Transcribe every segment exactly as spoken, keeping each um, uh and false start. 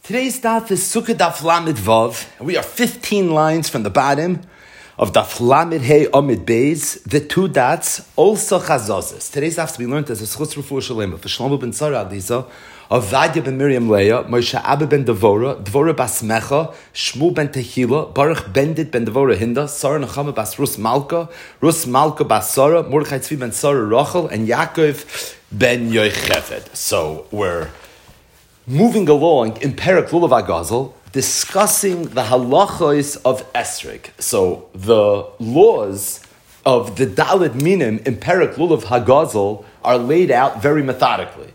Today's daf is Sukkah Daf Lamed Vav, and we are fifteen lines from the bottom of Daf Lamed Hey Amid Beis, the two dots, also Chazazes. Today's daf to be learned as a Schutz Refuah Shalema for Shlomo ben Tzara Adisa, Avadia ben Miriam Leah, Moshe Abba ben Devora, Devora bas Mecha, Shmuel ben Tehila, Baruch Bendit ben Devora Hinda, Sarah Nechama bas Rus Malka, Rus Malka bas Sarah, Mordechai Tzvi ben Sarah Rachel, and Yaakov ben Yocheved. So we're moving along in Perek Lulav HaGazel, discussing the halachos of esrog. So the laws of the Dalet Minim in Perek Lulav HaGazel are laid out very methodically.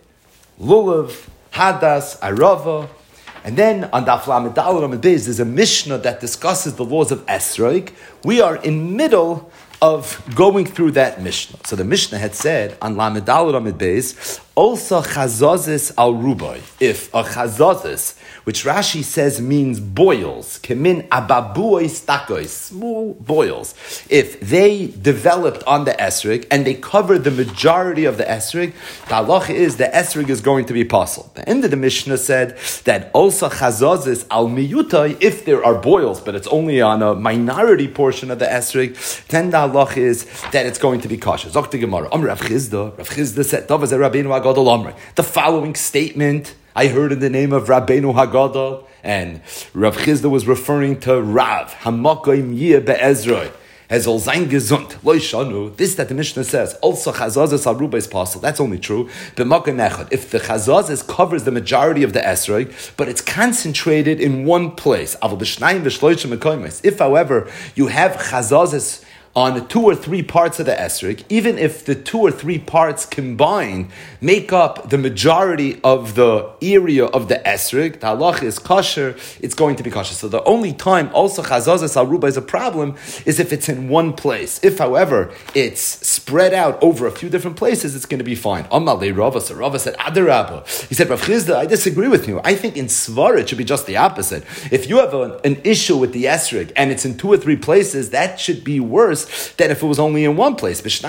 Lulav, Hadas, Arava, and then on Daf Lamed Daled Amud Beis there's a Mishnah that discusses the laws of esrog. We are in middle of going through that Mishnah. So the Mishnah had said on Lamed Daled Amud Beis, also chazazis al rubai. If a chazazis, which Rashi says means boils, kemin ababuois takois, small boils, if they developed on the esrog and they cover the majority of the esrog, the halacha is the esrog is going to be possible. The end of the Mishnah said that also chazazis al miyutai, if there are boils, but it's only on a minority portion of the esrog, then the halacha is that it's going to be kosher. Zok the Gemara, Amr Rav Chizda, Rav Chizda said, Tavaz Rabbeinu HaGadol Amri. The following statement I heard in the name of Rabbeinu HaGadol, and Rav Chizda was referring to Rav Hamakoim Yeh Be'ezroi. As ol zayn gesund, lo shanu. This that the Mishnah says, also chazazes aruba is possible. That's only true. B'makom echad, if the chazazes covers the majority of the esrog, but it's concentrated in one place. Aval b'shnayim v'shloishim mekoymes. If, however, you have chazazes on two or three parts of the esrog, even if the two or three parts combined make up the majority of the area of the esrog, the halach is kosher, it's going to be kosher. So the only time also chazazes aruba is a problem is if it's in one place. If, however, it's spread out over a few different places, it's going to be fine. Amalei Rava, so Rava said, Adarabba. He said, Rav Chizda, I disagree with you. I think in Svara it should be just the opposite. If you have a, an issue with the esrog and it's in two or three places, that should be worse than if it was only in one place. If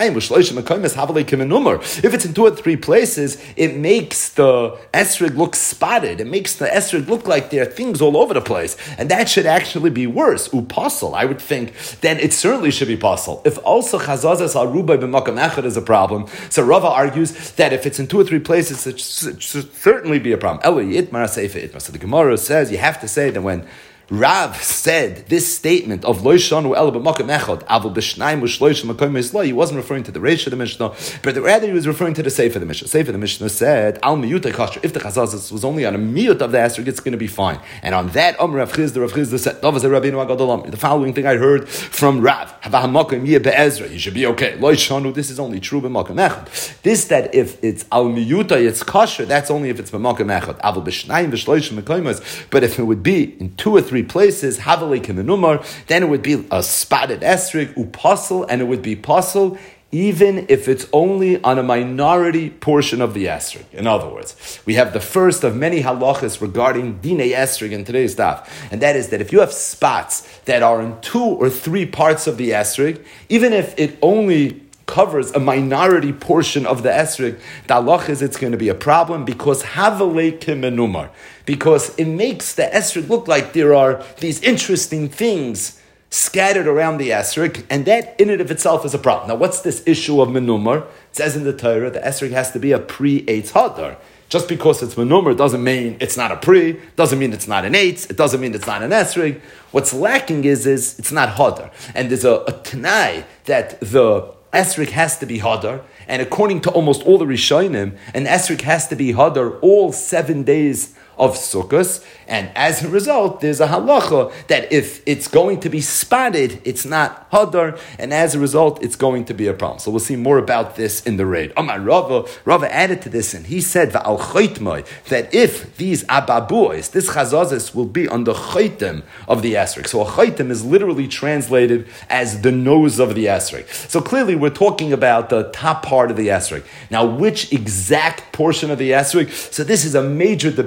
it's in two or three places, it makes the esrog look spotted. It makes the esrog look like there are things all over the place. And that should actually be worse. Upasul, I would think, then it certainly should be pasul. If also chazazas aruba b'makam echad is a problem, so Rava argues that if it's in two or three places, it should certainly be a problem. Eli itmar seifa itmar. So the Gemara says you have to say that when Rav said this statement of Lo Shanu El B'Makom Echad Avol B'Shnayim U'Shloishim Makom Yislo, he wasn't referring to the Reish of the Mishnah, but rather he was referring to the Seif of the Mishnah. Seif of the Mishnah said Al Miyutay Kosher. If the Chazazas was only on a miyut of the esrog, it's going to be fine. And on that, Amr Rav Chizda, Rav Chizda said, Rabbeinu HaGadol Amri. The following thing I heard from Rav, Havahamakom Yeh Be'ezra, you should be okay. Lo Shanu, this is only true B'Makom Echad. This that if it's Al Miyutay, it's kosher. That's only if it's B'Makom Echad. Avol B'Shnayim U'Shloishim Makom Yislo. But if it would be in two or three places, then it would be a spotted esrog, upasul, and it would be pasul, even if it's only on a minority portion of the esrog. In other words, we have the first of many halachas regarding dinei esrog in today's daf, and that is that if you have spots that are in two or three parts of the esrog, even if it only covers a minority portion of the esrog, the halach is it's going to be a problem because havalei kimenumar, because it makes the esrog look like there are these interesting things scattered around the esrog, and that in and of itself is a problem. Now, what's this issue of menumar? It says in the Torah the esrog has to be a pre-eitz hadar. Just because it's menumar doesn't mean it's not a pre, doesn't mean it's not an eitz, it doesn't mean it's not an esrog. What's lacking is, is it's not hadar. And there's a, a tanai that the esrog has to be hadar, and according to almost all the Rishonim, an esrog has to be hadar all seven days of Sukkot, and as a result, there's a halacha that if it's going to be spotted, it's not hadar, and as a result, it's going to be a problem. So we'll see more about this in the raid. Amar Rava, Rava added to this, and he said Va'al chaytmai, that if these ababuos, this chazazis, will be on the chaytim of the esrog. So a chaytim is literally translated as the nose of the esrog. So clearly, we're talking about the top part of the esrog. Now, which exact portion of the esrog? So this is a major debate in the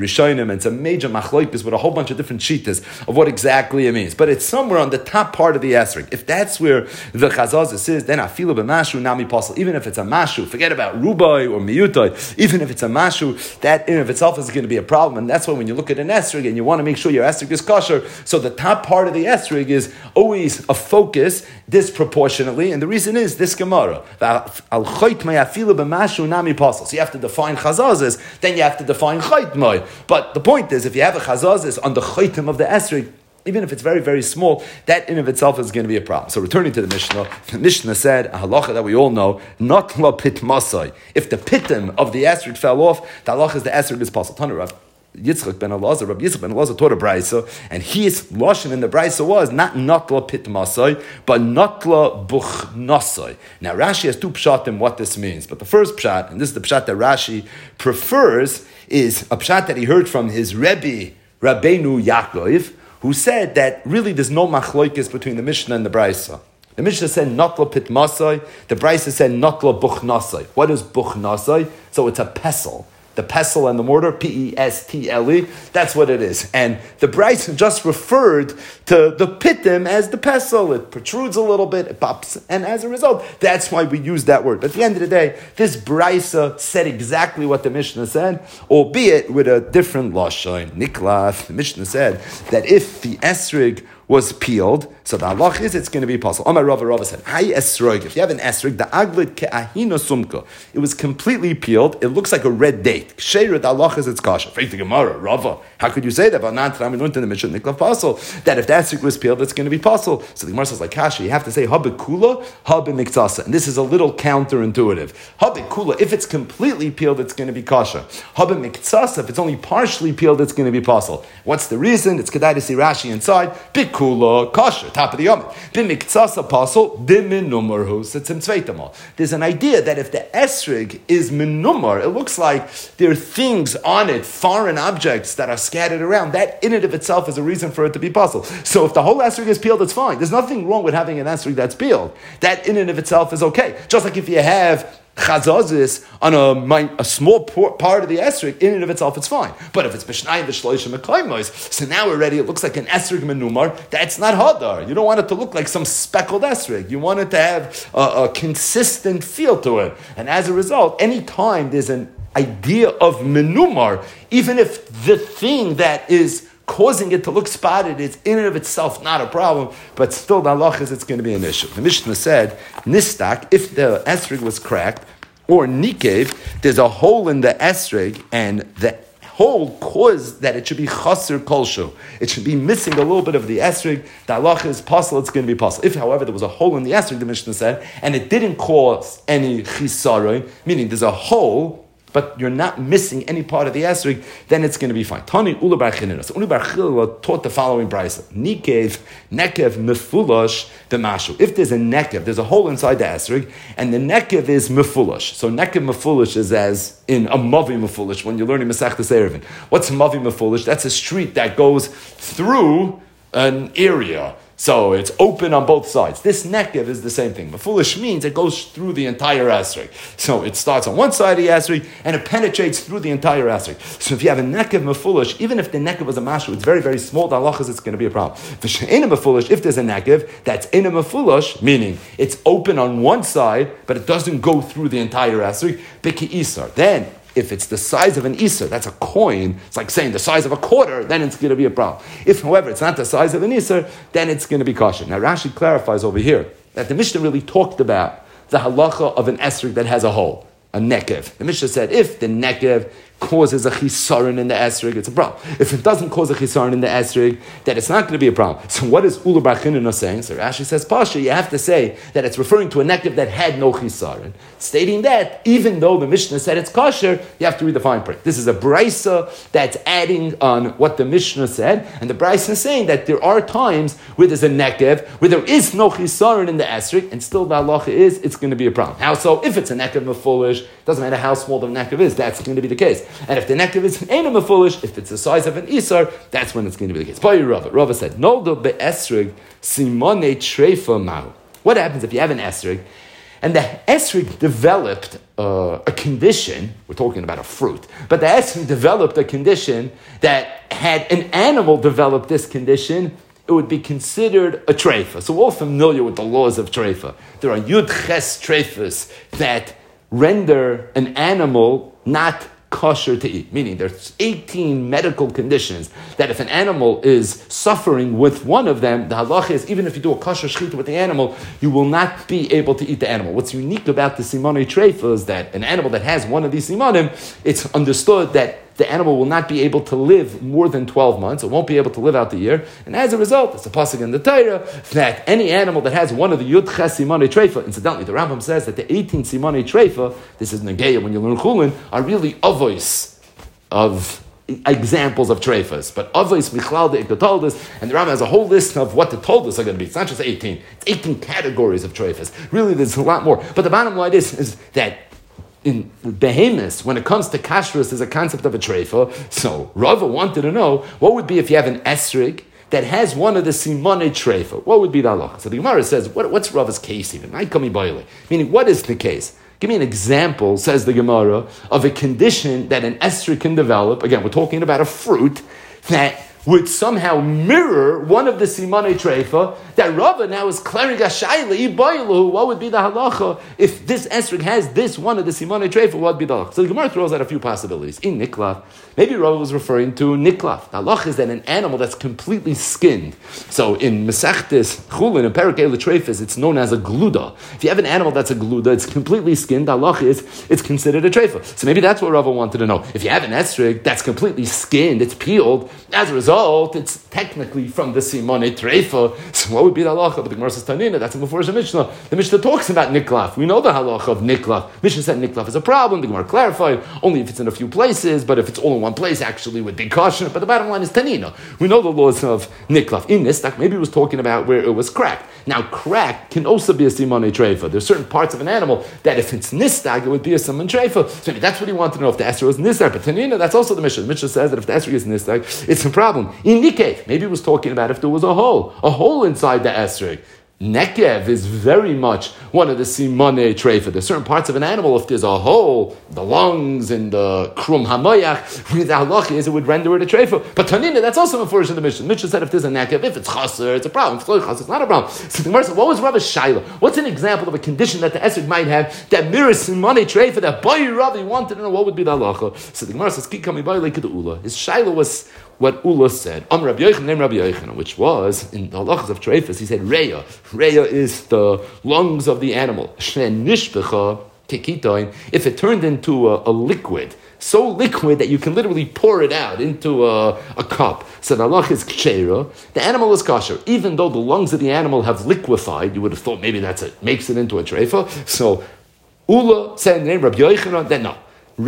Rishonim, and it's a major machloikis with a whole bunch of different shitas of what exactly it means. But it's somewhere on the top part of the esrog. If that's where the chazazis is, then afilu b'mashu nami pasal. Even if it's a mashu, forget about rubai or miyutai. Even if it's a mashu, that in of itself is going to be a problem. And that's why when you look at an esrog and you want to make sure your esrog is kosher, so the top part of the esrog is always a focus disproportionately. And the reason is this Gemara. Al choit afilu b'mashu nami pasal. So you have to define chazazis, then you have to define choitmai. But the point is, if you have a chazazis on the choitim of the esrog, even if it's very, very small, that in of itself is going to be a problem. So returning to the Mishnah, the Mishnah said, a halacha that we all know, not la pit masai. If the pitim of the esrog fell off, the halacha is the esrog is possible. Tanu Rav Yitzchak ben Elazar, Rabbi Yitzchak ben Elazar taught a brayso, and his lashon in the brayso was not natla pit masai, but natla buch nasai. Now Rashi has two pshatim what this means, but the first pshat, and this is the pshat that Rashi prefers, is a pshat that he heard from his Rebbe, Rabbeinu Yaakov, who said that really there's no machloikis between the Mishnah and the brayso. The Mishnah said natla pit masai, the brayso said natla buch nasai. What is buch nasai? So it's a pestle. The pestle and the mortar, P E S T L E, that's what it is. And the Brisa just referred to the pitim as the pestle. It protrudes a little bit, it pops, and as a result, that's why we use that word. But at the end of the day, this Brisa said exactly what the Mishnah said, albeit with a different lashon. Niklaf, the Mishnah said that if the esrig was peeled, so the halach is it's going to be possible. Amar Rava Rava said, "Hay esrog." If you have an esrog, the aglit ke'ahino sumka, it was completely peeled. It looks like a red date. Sheira the halach is it's kasha. Faith the Gemara, Rava. How could you say that? That if the esrog was peeled, it's going to be possible. So the Gemara says like kasha. You have to say habikula, habimiktsasa, and this is a little counterintuitive. Habikula, if it's completely peeled, it's going to be kasha. Habimiktsasa, if it's only partially peeled, it's going to be possible. What's the reason? It's kedai to see Rashi inside. Kula kosher, top of the yomit. B'miktsasa apostle, b'minumar sits in tzveitamol. There's an idea that if the esrig is minumar, it looks like there are things on it, foreign objects that are scattered around. That in and of itself is a reason for it to be possible. So if the whole esrig is peeled, it's fine. There's nothing wrong with having an esrig that's peeled. That in and of itself is okay. Just like if you have chazazis on a, a small part of the esrig, in and of itself, it's fine. But if it's b'shnayim v'shloishim mekayimos, so now already it looks like an esrig menumar. That's not hadar. You don't want it to look like some speckled esrig. You want it to have a, a consistent feel to it. And as a result, any time there's an idea of menumar, even if the thing that is causing it to look spotted is in and of itself not a problem, but still the halach is it's going to be an issue. The Mishnah said, nistak, if the esrig was cracked, or nikev, there's a hole in the esrig, and the hole caused that it should be chaser kolshu. It should be missing a little bit of the esrig. The halach is possible, it's going to be possible. If, however, there was a hole in the esrig, the Mishnah said, and it didn't cause any chisaron, meaning there's a hole, but you're not missing any part of the esrig, then it's going to be fine. Tani Ula Bar Chinina. So Ula Bar Chinina taught the following brayso: Nikev, nekev, mefulash, b'mashu. If there's a nekev, there's a hole inside the esrig, and the nekev is mefulash. So nekev mefulash is as in a mavi mefulash when you're learning Masechtas Eruvin. What's mavi mefulash? That's a street that goes through an area. So it's open on both sides. This nekev is the same thing. Mefulish means it goes through the entire esrog. So it starts on one side of the esrog and it penetrates through the entire esrog. So if you have a nekev mefulish, even if the nekev was a mashu, it's very, very small, the halach is it's going to be a problem. V'she'ena mefulish, if there's a nekev, that's ena mefulish, meaning it's open on one side, but it doesn't go through the entire esrog, b'ki isar. Then, if it's the size of an Isser, that's a coin, it's like saying the size of a quarter, then it's going to be a problem. If, however, it's not the size of an Isser, then it's going to be kosher. Now, Rashi clarifies over here that the Mishnah really talked about the halacha of an esrog that has a hole, a nekev. The Mishnah said if the nekev causes a chisaron in the esrog, it's a problem. If it doesn't cause a chisaron in the esrog, then it's not going to be a problem. So what is Ula Bar Chinina saying? So Rashi says, Pasha, you have to say that it's referring to a nekev that had no chisaron. Stating that, even though the Mishnah said it's kosher, you have to read the fine print. This is a brisa that's adding on what the Mishnah said, and the brisa is saying that there are times where there's a nekev, where there is no chisaron in the esrog, and still the halacha is, it's going to be a problem. How so? If it's a nekev mefulish, doesn't matter how small the nekev is, that's going to be the case. And if the nekev is an enema foolish, if it's the size of an isar, that's when it's going to be the case. Rava, Rava said, "No, the be'esrig simone treifa mau." What happens if you have an esrig And the esrog developed uh, a condition, we're talking about a fruit, but the esrog developed a condition that had an animal develop this condition, it would be considered a treifa. So we're all familiar with the laws of treifa. There are yud ches treifas that render an animal not kosher to eat, meaning there's eighteen medical conditions that if an animal is suffering with one of them, the halacha is even if you do a kosher shechita with the animal, you will not be able to eat the animal. What's unique about the simonei treifa is that an animal that has one of these simonim, it's understood that the animal will not be able to live more than twelve months. It won't be able to live out the year. And as a result, it's a pasuk in the Torah that any animal that has one of the Yud Ches Simonei Treifa, incidentally, the Rambam says that the eighteen Simonei Treifa, this is Negeya when you learn Chulin, are really avos of examples of treifas. But avos michlal de ikatoldus, and the Rambam has a whole list of what the toldus are going to be. It's not just eighteen. It's eighteen categories of treifas. Really, there's a lot more. But the bottom line is, is that in behemoths, when it comes to kashrus, there's a concept of a treifa. So Rava wanted to know, what would be if you have an esrig that has one of the simonei treifa? What would be the halacha? So the Gemara says, what, what's Rava's case even? Meaning, what is the case? Give me an example, says the Gemara, of a condition that an esrig can develop. Again, we're talking about a fruit that would somehow mirror one of the simonei treifa, that Rava now is clearing a shayla, iboilu. What would be the halacha if this esrog has this one of the simonei treifa? What would be the halacha? So the Gemara throws out a few possibilities. In niklaf, maybe Rava was referring to niklaf. The halacha is that an animal that's completely skinned. So in Mesechtes Chulin and Perikei L'Treifas, it's known as a gluda. If you have an animal that's a gluda, it's completely skinned. The halacha is it's considered a treifa. So maybe that's what Rava wanted to know. If you have an esrog that's completely skinned, it's peeled. As a result, it's technically from the simonei treifa. So what would be the halacha? But the Gemara says Tanina, that's in the Mefurish Mishnah. The Mishnah talks about niklaf. We know the halacha of niklaf. Mishnah said niklaf is a problem. The Gemara clarified only if it's in a few places, but if it's all in one place, actually would be kosher. But the bottom line is Tanina. We know the laws of niklaf. In nistak, maybe it was talking about where it was cracked. Now, crack can also be a simonei treifa. There's certain parts of an animal that if it's nistak, it would be a simonei treifa. So maybe that's what he wanted to know if the esrog was nistak. But Tanina, that's also the Mishnah. The Mishnah says that if the esrog is nistak, it's a problem. In Nikev, maybe it was talking about if there was a hole, a hole inside the esrog. Nekev is very much one of the simonei treifa. There's certain parts of an animal, if there's a hole, the lungs and the krum hamayach, the halacha is it would render it a treifa. But Tanina, that's also a flourish in the Mishnah. Mishnah said if there's a nekev, if it's chaser, it's a problem. If it's chaser, it's not a problem. So the Gemara said, what was Rabbi Shaila? What's an example of a condition that the esrog might have that mirrors simonei treifa, that boy Rabbi wanted to know what would be the halacha? So the Gemara says, Ki kami boy like the ula. His Shaila was what Ula said, Am Rabbi Yochanan, name Rabbi Yochanan, which was in the halachas of treifas. He said, Reya. Reya is the lungs of the animal. Shen nishbecha tekitoin. If it turned into a, a liquid, so liquid that you can literally pour it out into a, a cup. So the halach is kshera. The animal is kosher. Even though the lungs of the animal have liquefied, you would have thought maybe that's it, makes it into a treifa. So Ula said, name Rabbi Yochanan, then no. And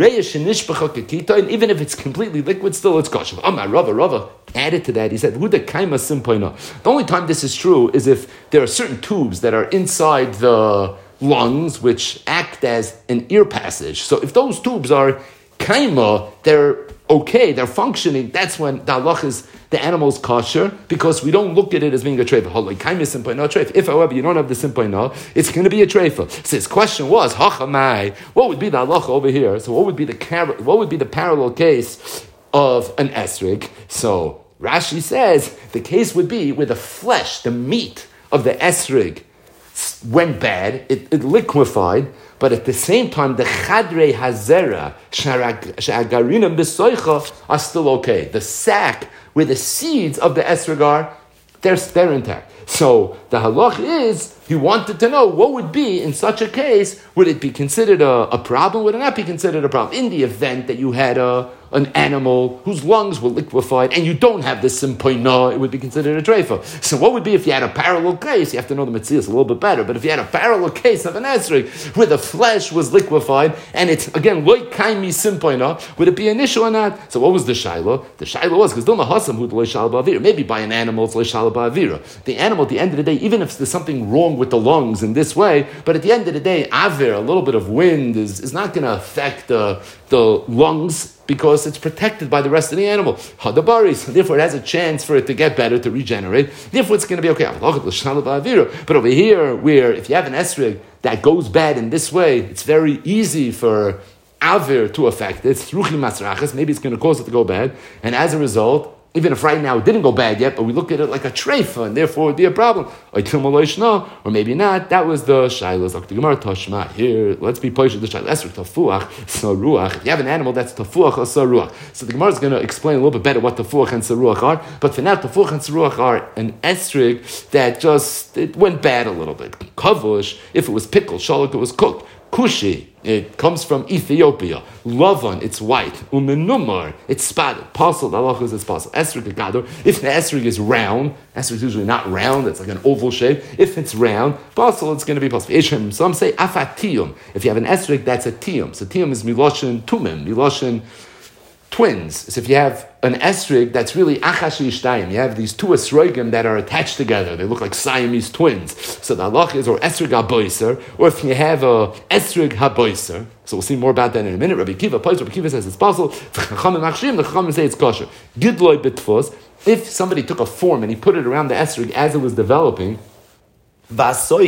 even if it's completely liquid, still it's kosher. Amar Rava, Rava added to that, he said, the only time this is true is if there are certain tubes that are inside the lungs which act as an ear passage. So if those tubes are kaima, they're okay, they're functioning, that's when the halach is the animal's kosher, because we don't look at it as being a treifa. If, however, you don't have the simpoina, it's going to be a treifa. So his question was, hachamai, what would be the halacha over here? So what would be the what would be the parallel case of an esrog? So Rashi says the case would be where the flesh, the meat of the esrog went bad, it, it liquefied, but at the same time, the chadrei hazera, sha'agarinam b'soicha, are still okay. The sac where the seeds of the esrog are, they're, they're intact. So the halach is, he wanted to know what would be in such a case, would it be considered a, a problem, would it not be considered a problem? In the event that you had a, an animal whose lungs were liquefied and you don't have the simpoina, it would be considered a treifa. So what would be if you had a parallel case? You have to know the Metzias a little bit better, but if you had a parallel case of an esrog where the flesh was liquefied and it's, again, loy kaimi simpoina, would it be an issue or not? So what was the shaila? The shaila was, because don't hasam who loy shala ba'avira. Maybe by an animal it's loy shala ba'avira. The animal, at the end of the day, even if there's something wrong with the lungs in this way, but at the end of the day, avir, a little bit of wind is, is not going to affect the, the lungs because it's protected by the rest of the animal. Hadabaris, therefore it has a chance for it to get better, to regenerate. Therefore it's going to be okay. But over here, where if you have an esrog that goes bad in this way, it's very easy for avir to affect it. Maybe it's going to cause it to go bad, and as a result, even if right now it didn't go bad yet, but we look at it like a treifa, and therefore it would be a problem. Or maybe not. That was the shaylas. Here, let's be poished the shaylas. Esrog tafuach saruach. If you have an animal that's tafuach or saruach, so the Gemara is going to explain a little bit better what tafuach and saruach are. But for now, tafuach and saruach are an esrog that just it went bad a little bit. Kavush, if it was pickled, shalak, it was cooked. Kushi, it comes from Ethiopia. Lavan, it's white. Umenumar, it's spotted. Pasul, the halachos is pasul. Esrog gadol. If the esrog is round, esrog is usually not round, it's like an oval shape. If it's round, pasul, it's going to be pasul. Some say afatiyum. If you have an esrog, that's a tiyum. So tiyum is miloshin tumim, miloshin twins. So if you have an esrog that's really achashi ishtayim, you have these two esrogim that are attached together. They look like Siamese twins. So the halach is or esrog haboiser, or if you have a esrog haboiser. So we'll see more about that in a minute. Rabbi Kiva, Rabbi Kiva says it's possible. The Chachamim say it's kosher. Gidloi bitfos. If somebody took a form and he put it around the esrog as it was developing, and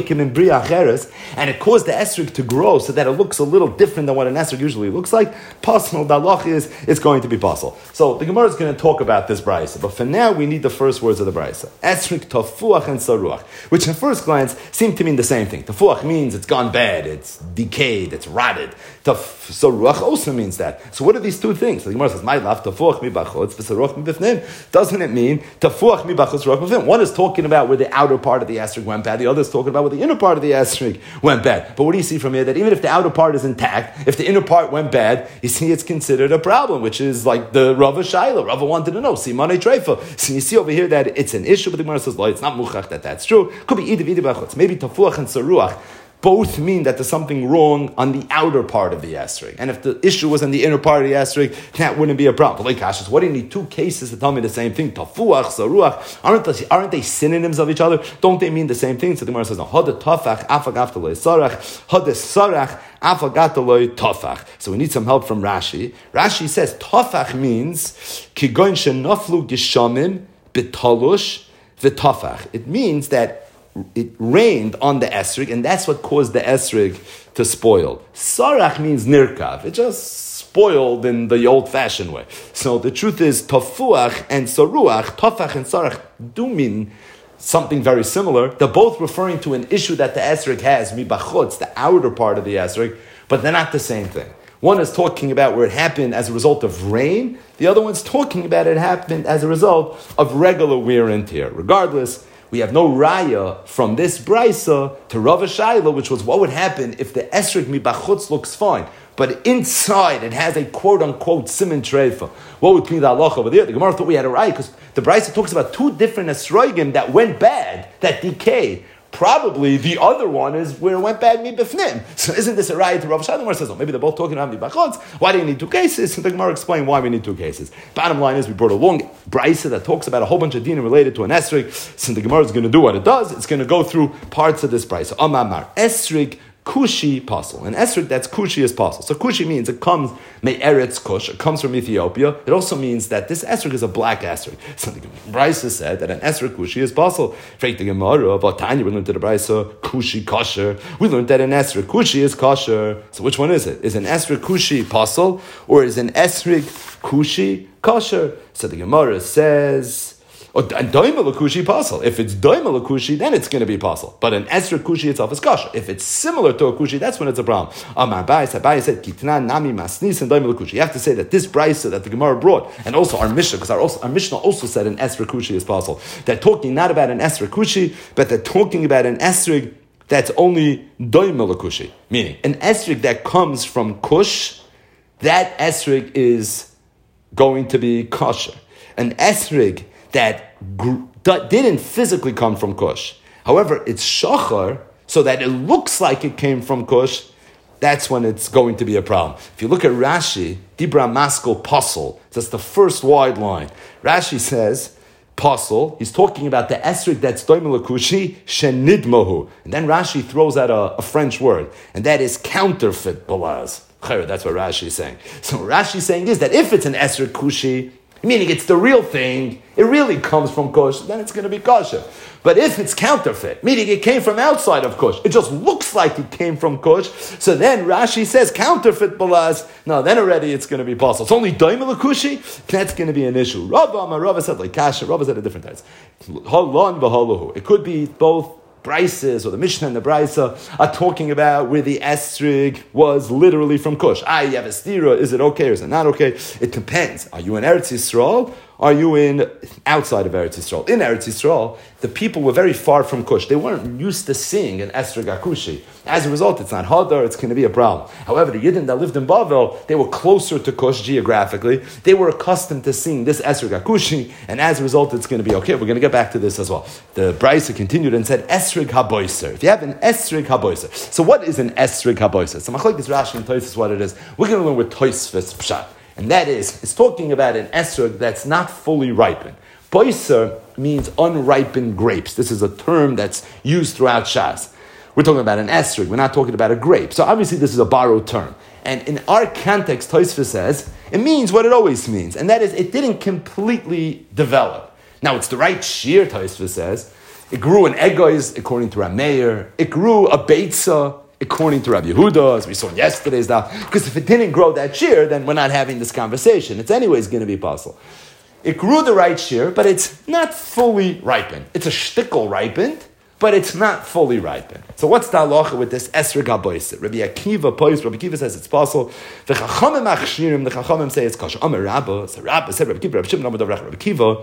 it caused the esrog to grow so that it looks a little different than what an esrog usually looks like, possible, the halach is, it's going to be possible. So the Gemara is going to talk about this brayso, but for now we need the first words of the brayso. Esrog, tafuach, and saruach, which at first glance seem to mean the same thing. Tafuach means it's gone bad, it's decayed, it's rotted. Taf, saruach also means that. So what are these two things? So the Gemara says, my love, tafuach mi bachutz, v'saruach mi bifnim. Doesn't it mean tafuach mi bachutz, saruach mi bifnim? One is talking about where the outer part of the esrog went bad, the other is talking about where the inner part of the esrog went bad. But what do you see from here? That even if the outer part is intact, if the inner part went bad, you see it's considered a problem, which is like the Rava Shaila. Rava wanted to know, Simone Treifa. So you see over here that it's an issue, but the Gemara says, no, it's not muchach that that's true. Could be idiv idiv bachutz. Maybe tafuach and saruach both mean that there's something wrong on the outer part of the esrog. And if the issue was on the inner part of the esrog, that wouldn't be a problem. But like Kashas, what do you need two cases to tell me the same thing? Tafuach, saruach, aren't they, aren't they synonyms of each other? Don't they mean the same thing? So the Gemara says, no, hada tafach, afagaftaloy sarach, hada sarach, afagaftaloy tafach. So we need some help from Rashi. Rashi says, tafach means, kigoin shenaflu gishamim bitalush v'tafach. It means that it rained on the esrog, and that's what caused the esrog to spoil. Sarach means nirkav. It just spoiled in the old-fashioned way. So the truth is, tafuach and saruach, tafach and sarach, do mean something very similar. They're both referring to an issue that the esrog has, mibachutz, the outer part of the esrog, but they're not the same thing. One is talking about where it happened as a result of rain. The other one's talking about it happened as a result of regular wear and tear. Regardless, we have no raya from this brisa to Rava Shaila, which was what would happen if the esrog mibachutz looks fine, but inside it has a quote-unquote siman treifa. What would be the halacha over there? The Gemara thought we had a raya because the brisa talks about two different esrogim that went bad, that decayed. Probably the other one is where it went bad mibifnim. So isn't this a raya to Rav Shaila? The Gemara says, oh, maybe they're both talking about mibachutz. Why do you need two cases? And the Gemara explained why we need two cases. Bottom line is we brought a long brisa that talks about a whole bunch of dinim related to an esrog. So the Gemara is going to do what it does. It's going to go through parts of this brisa. Amamar esrog kushi pasul. An esrog that's kushi is pasul. So kushi means it comes me'eretz kush. It comes from Ethiopia. It also means that this esrog is a black esrog. So the brisa said that an esrog kushi is pasul. Freit the Gemara about Tanya, we learned to the brisa kushi kosher. We learned that an esrog kushi is kosher. So which one is it? Is an esrog kushi pasul or is an esrog kushi kosher? So the Gemara says, and doima lakushi pasul. If it's doima lakushi, then it's going to be pasul. But an esrog kushi itself is kosher. If it's similar to a kushi, that's when it's a problem. Amar Abai, Abai said, kitna nami masnis and doima lakushi. You have to say that this brisa that the Gemara brought, and also our Mishnah, because our, also, our Mishnah also said an esrog kushi is pasul. They're talking not about an esrog kushi, but they're talking about an esrog that's only doima lakushi. Meaning, an esrog that comes from kush, that esrog is going to be kosher. An esrog that gr- didn't physically come from Kush. However, it's shachar, so that it looks like it came from Kush, that's when it's going to be a problem. If you look at Rashi, Dibra Maskal Pasul, that's the first wide line. Rashi says, Pasul, he's talking about the esrog that's doimel kushi, shenidmohu. And then Rashi throws out a, a French word, and that is counterfeit balaz. That's what Rashi is saying. So what Rashi is saying is that if it's an Esrog Kushi, meaning it's the real thing, it really comes from Kush, then it's going to be kosher. But if it's counterfeit, meaning it came from outside of Kush, it just looks like it came from Kush, so then Rashi says counterfeit balaz, no, then already it's going to be possible. It's only daimel kushi, that's going to be an issue. Rava, Amar Rava said like kasha, Rava said at different times. Halon v'halahu. It could be both Brises or the Mishnah and the Brisa are talking about where the esrig was literally from Kush. Ah, you have a stira, is it okay or is it not okay? It depends. Are you in Eretz Yisrael? Are you in outside of Eretz Yisrael? In Eretz Yisrael, the people were very far from Kush. They weren't used to seeing an esrig akushi. As a result, it's not hadar, it's going to be a problem. However, the Yidden that lived in Bavel, they were closer to Kush geographically. They were accustomed to seeing this esrig akushi, and as a result, it's going to be okay. We're going to get back to this as well. The Brisa continued and said, esrig haboiser. If you have an esrig haboiser. So what is an esrig haboiser? So Machlokes Rashi and Tosfos what it is. We're going to learn with Tosfos Pshat. And that is, it's talking about an esrog that's not fully ripened. Boiser means unripened grapes. This is a term that's used throughout Shas. We're talking about an esrog. We're not talking about a grape. So obviously this is a borrowed term. And in our context, Tosfos says, it means what it always means. And that is, it didn't completely develop. Now, it's the right shear, Tosfos says. It grew an egois, according to Rameir. It grew a beitza, according to Rabbi Yehuda, as we saw in yesterday's daf, because if it didn't grow that shear, then we're not having this conversation. It's anyways going to be possible. It grew the right shear, but it's not fully ripened. It's a shtickle ripened, but it's not fully ripened. So what's the halacha with this esrog haboiser? Rabbi Akiva post. Rabbi Akiva says it's possible. The chachamim achshirim. The chachamim say it's kosher. Amar Rabba. So Rabba said Rabbi Akiva, Rabbi Shimon, Rabbi Akiva,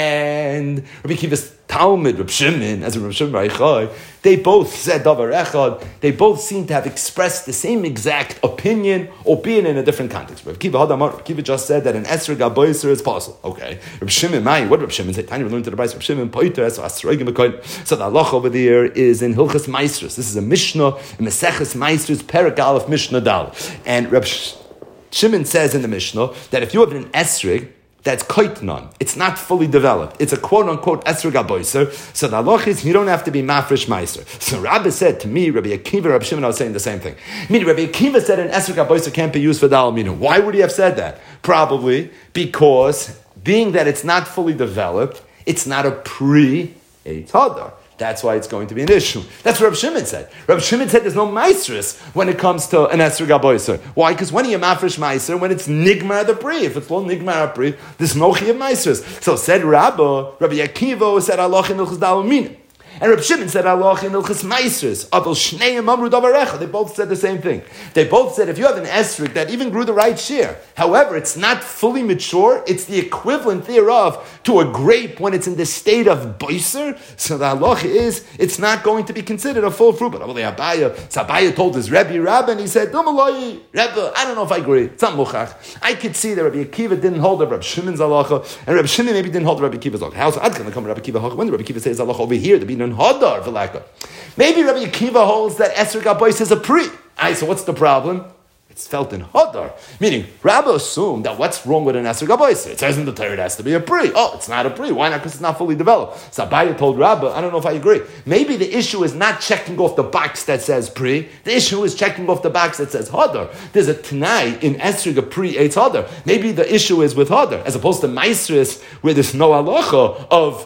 and Rabbi Akiva's Talmud, Rabbi Shimon, as Rabbi Shimon Barichai, they both said davar echad. They both seem to have expressed the same exact opinion, albeit in a different context. Rabbi Akiva Hadamar, Rabbi Akiva just said that an esrog haboiser is possible. Okay. Rabbi Shimon, my what Rabbi Shimon said? Tanya learned to the Brayso. Rabbi Shimon poiter so asroigim b'koin. So the halacha over there is in Hilchas Maestros. This is a Mishnah in Meseches Maestros, Perek Aleph Mishnah Dal, and Rabbi Shimon says in the Mishnah that if you have an esrog that's koitnon, it's not fully developed, it's a quote-unquote esrog haboiser, so the halach is you don't have to be mafresh meiser. So Rabbi said to me, Rabbi Akiva, Rabbi Shimon, I was saying the same thing. Meaning, Rabbi Akiva said an esrog haboiser can't be used for dal minu. Why would he have said that? Probably because, being that it's not fully developed, it's not a pre-eitz hadar. That's why it's going to be an issue. That's what Rabbi Shimon said. Rabbi Shimon said there's no maestris when it comes to an esrog haboiser. Why? Because when you mafresh meiser, when it's nigmar the pri, if it's lo nigmar pri, there's no chi of maestris. So said Rabbi, Rabbi Akiva said Allah in ilchus dal min. And Reb Shimon said, Allah in Ilchis Maestris, Abel Shneim Amru Davarecha. They both said the same thing. They both said, if you have an esrog that even grew the right shear, however, it's not fully mature, it's the equivalent thereof to a grape when it's in the state of boiser, so the halacha is, it's not going to be considered a full fruit. But Abaya, Sabaya told his Rebbe Rabbi, and he said, Dumalai, Rebbe, I don't know if I agree. It's not muchach. I could see that Rabbi Akiva didn't hold of Reb Shimon's halacha, and Reb Shimon maybe didn't hold of Rabbi Akiva's halacha. How's it going to come to Rabbi Akiva halacha? When the Rabbi Akiva says halacha over here, to be Hadar v'laka. Maybe Rabbi Akiva holds that esrog haboiser is a pri. Aye, so what's the problem? It's felt in Hadar. Meaning, Rabbi assumed that what's wrong with an esrog haboiser? It says in the Torah it has to be a pri. Oh, it's not a pri. Why not? Because it's not fully developed. So Abaya told Rabbi, I don't know if I agree. Maybe the issue is not checking off the box that says pri. The issue is checking off the box that says Hadar. There's a Tanai in esrog a pri eitz Hadar. Maybe the issue is with Hadar, as opposed to Maestris, where there's no halacha of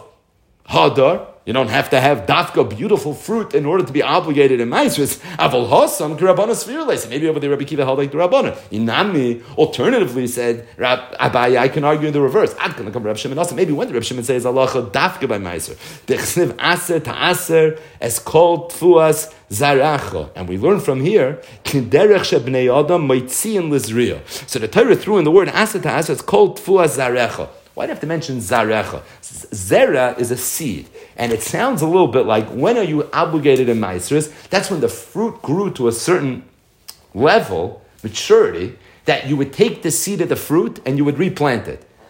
Hadar. You don't have to have dafka, beautiful fruit, in order to be obligated in Maestris. Avol Hossam, Kirabanas Virles. Maybe over there Rabbi Akiva held like the Rabbana. Inami, alternatively, said, Abaye, I can argue in the reverse. Ad can come Rabbi Shimon also. Maybe when the Rabbi Shimon says halacha dafka by Maestris. Dechsniv aser ta'aser es kol tfuas zaracha. And we learn from here, Kinderech shebnei adam moitziin lizriya. So the Torah threw in the word aser ta'aser, it's called tfuas zaracha. Why do you have to mention zarecha? Zera is a seed. And it sounds a little bit like, when are you obligated in Maestris? That's when the fruit grew to a certain level, maturity, that you would take the seed of the fruit and you would replant it.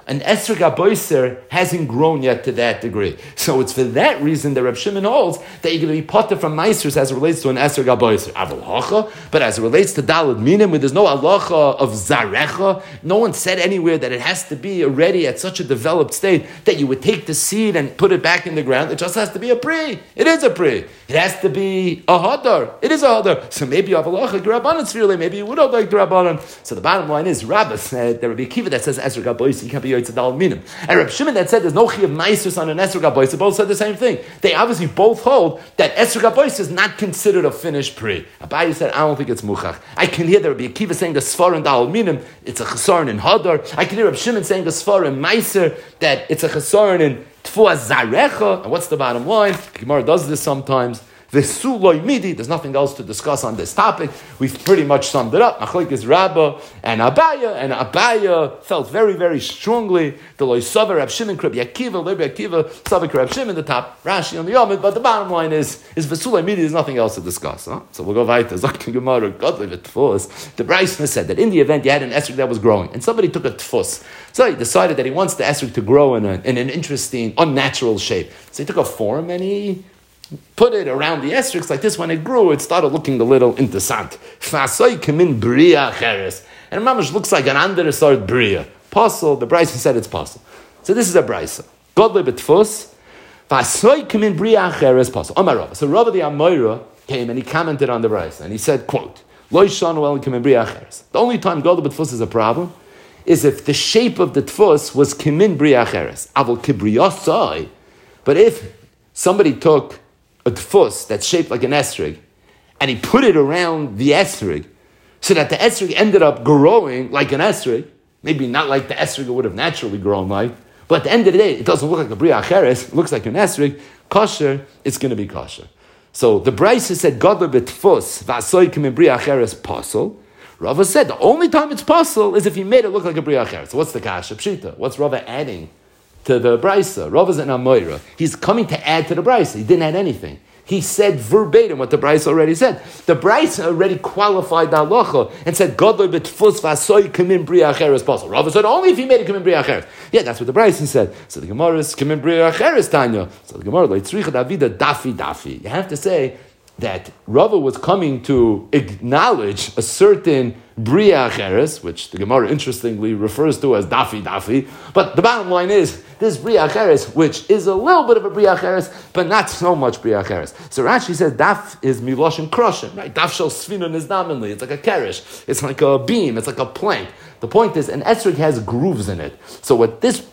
an esrog aboiser hasn't grown yet to that degree. So it's for that reason that Reb Shimon holds that you're going to be potter from meisers as it relates to an esrog aboiser. Aval hacha, but as it relates to dalad minim, where there's no halacha of zarecha, no one said anywhere that it has to be already at such a developed state that you would take the seed and put it back in the ground. It just has to be a pri. It is a pri. It has to be a hadar. It is a hadar. So maybe you have a halacha Rabbanan tzvirle. Maybe you would have like the Rabbanan. So the bottom line is Rabbah said there would be a kiva that says esrog aboiser, you can't be Yitzadal Minim. And Reb Shimon that said there's no chi of Maisus on an Esrog HaBois, both said the same thing. They obviously both hold that Esrog HaBois is not considered a finished pri. Abaye said, I don't think it's Muchach. I can hear there would be a kiva saying the Sfar and Dal Minim, it's a Chesaron in Hadar. I can hear Reb Shimon saying the Sfar in Meiser, that it's a Chesaron in Tfuah Zarecha. And what's the bottom line? Gemara does this sometimes. V'suloi midi. There's nothing else to discuss on this topic. We've pretty much summed it up. Machlokes Rabbah and Abaya, and Abaya felt very, very strongly the loy savar Reb Shimon, Reb Akiva, Reb Akiva, savar Reb Shimon, the top, Rashi on the Yomid. But the bottom line is, is v'suloi midi. There's nothing else to discuss. Huh? So we'll go weiter. Zaktin Gemara, Godly v'tfus. The Bryson said that in the event you had an esrog that was growing, and somebody took a tfus. So he decided that he wants the esrog to grow in, a, in an interesting, unnatural shape. So he took a form and he put it around the esrog like this. When it grew, it started looking a little interessant. Fasoy kamin bria cheres, and it mamash looks like an under sort bria. Apostle, the Bryson said it's possible. So this is a Bryson. Godly betfus. Fasoy kamin bria cheres apostle. Amar Rava. So Rava the Amoira came and he commented on the Bryson and he said, "Quote: Lo yishanu el kamin bria cheres." The only time godly betfus is a problem is if the shape of the tfus was kamin bria cheres. Avol kibriyasai. But if somebody took a tfus that's shaped like an esrog, and he put it around the esrog, so that the esrog ended up growing like an esrog, maybe not like the esrog would have naturally grown like, but at the end of the day, it doesn't look like a bria cheres, it looks like an esrog, kosher, it's going to be kosher. So the Brisa said, Godler b'tfus, v'asoy kim bria cheres pasul. Rava said, the only time it's pasul is if he made it look like a bria cheres. So what's the kasha pshita? What's Rava adding to the Brisa? Rava's an Amoira. He's coming to add to the Brisa. He didn't add anything. He said verbatim what the Brisa already said. The Brisa already qualified the halacha and said, Godler b'tfus v'asoy kamin bria cheres pasul. Rava said, only if he made it kamin bria cheres. Yeah, that's what the Brisa said. So the Gemara is kamin bria cheres tanya. So the Gemara, like tzricha davida dafi dafi. You have to say that Rava was coming to acknowledge a certain bria cheres, which the Gemara interestingly refers to as dafi dafi. But the bottom line is, this bria cheres, which is a little bit of a bria cheres, but not so much bria cheres. So Rashi says daf is miloshin kroshin, right? Daf shel sfinon is nominally. It's like a keresh. It's like a beam. It's like a plank. The point is, an esrog has grooves in it. So what this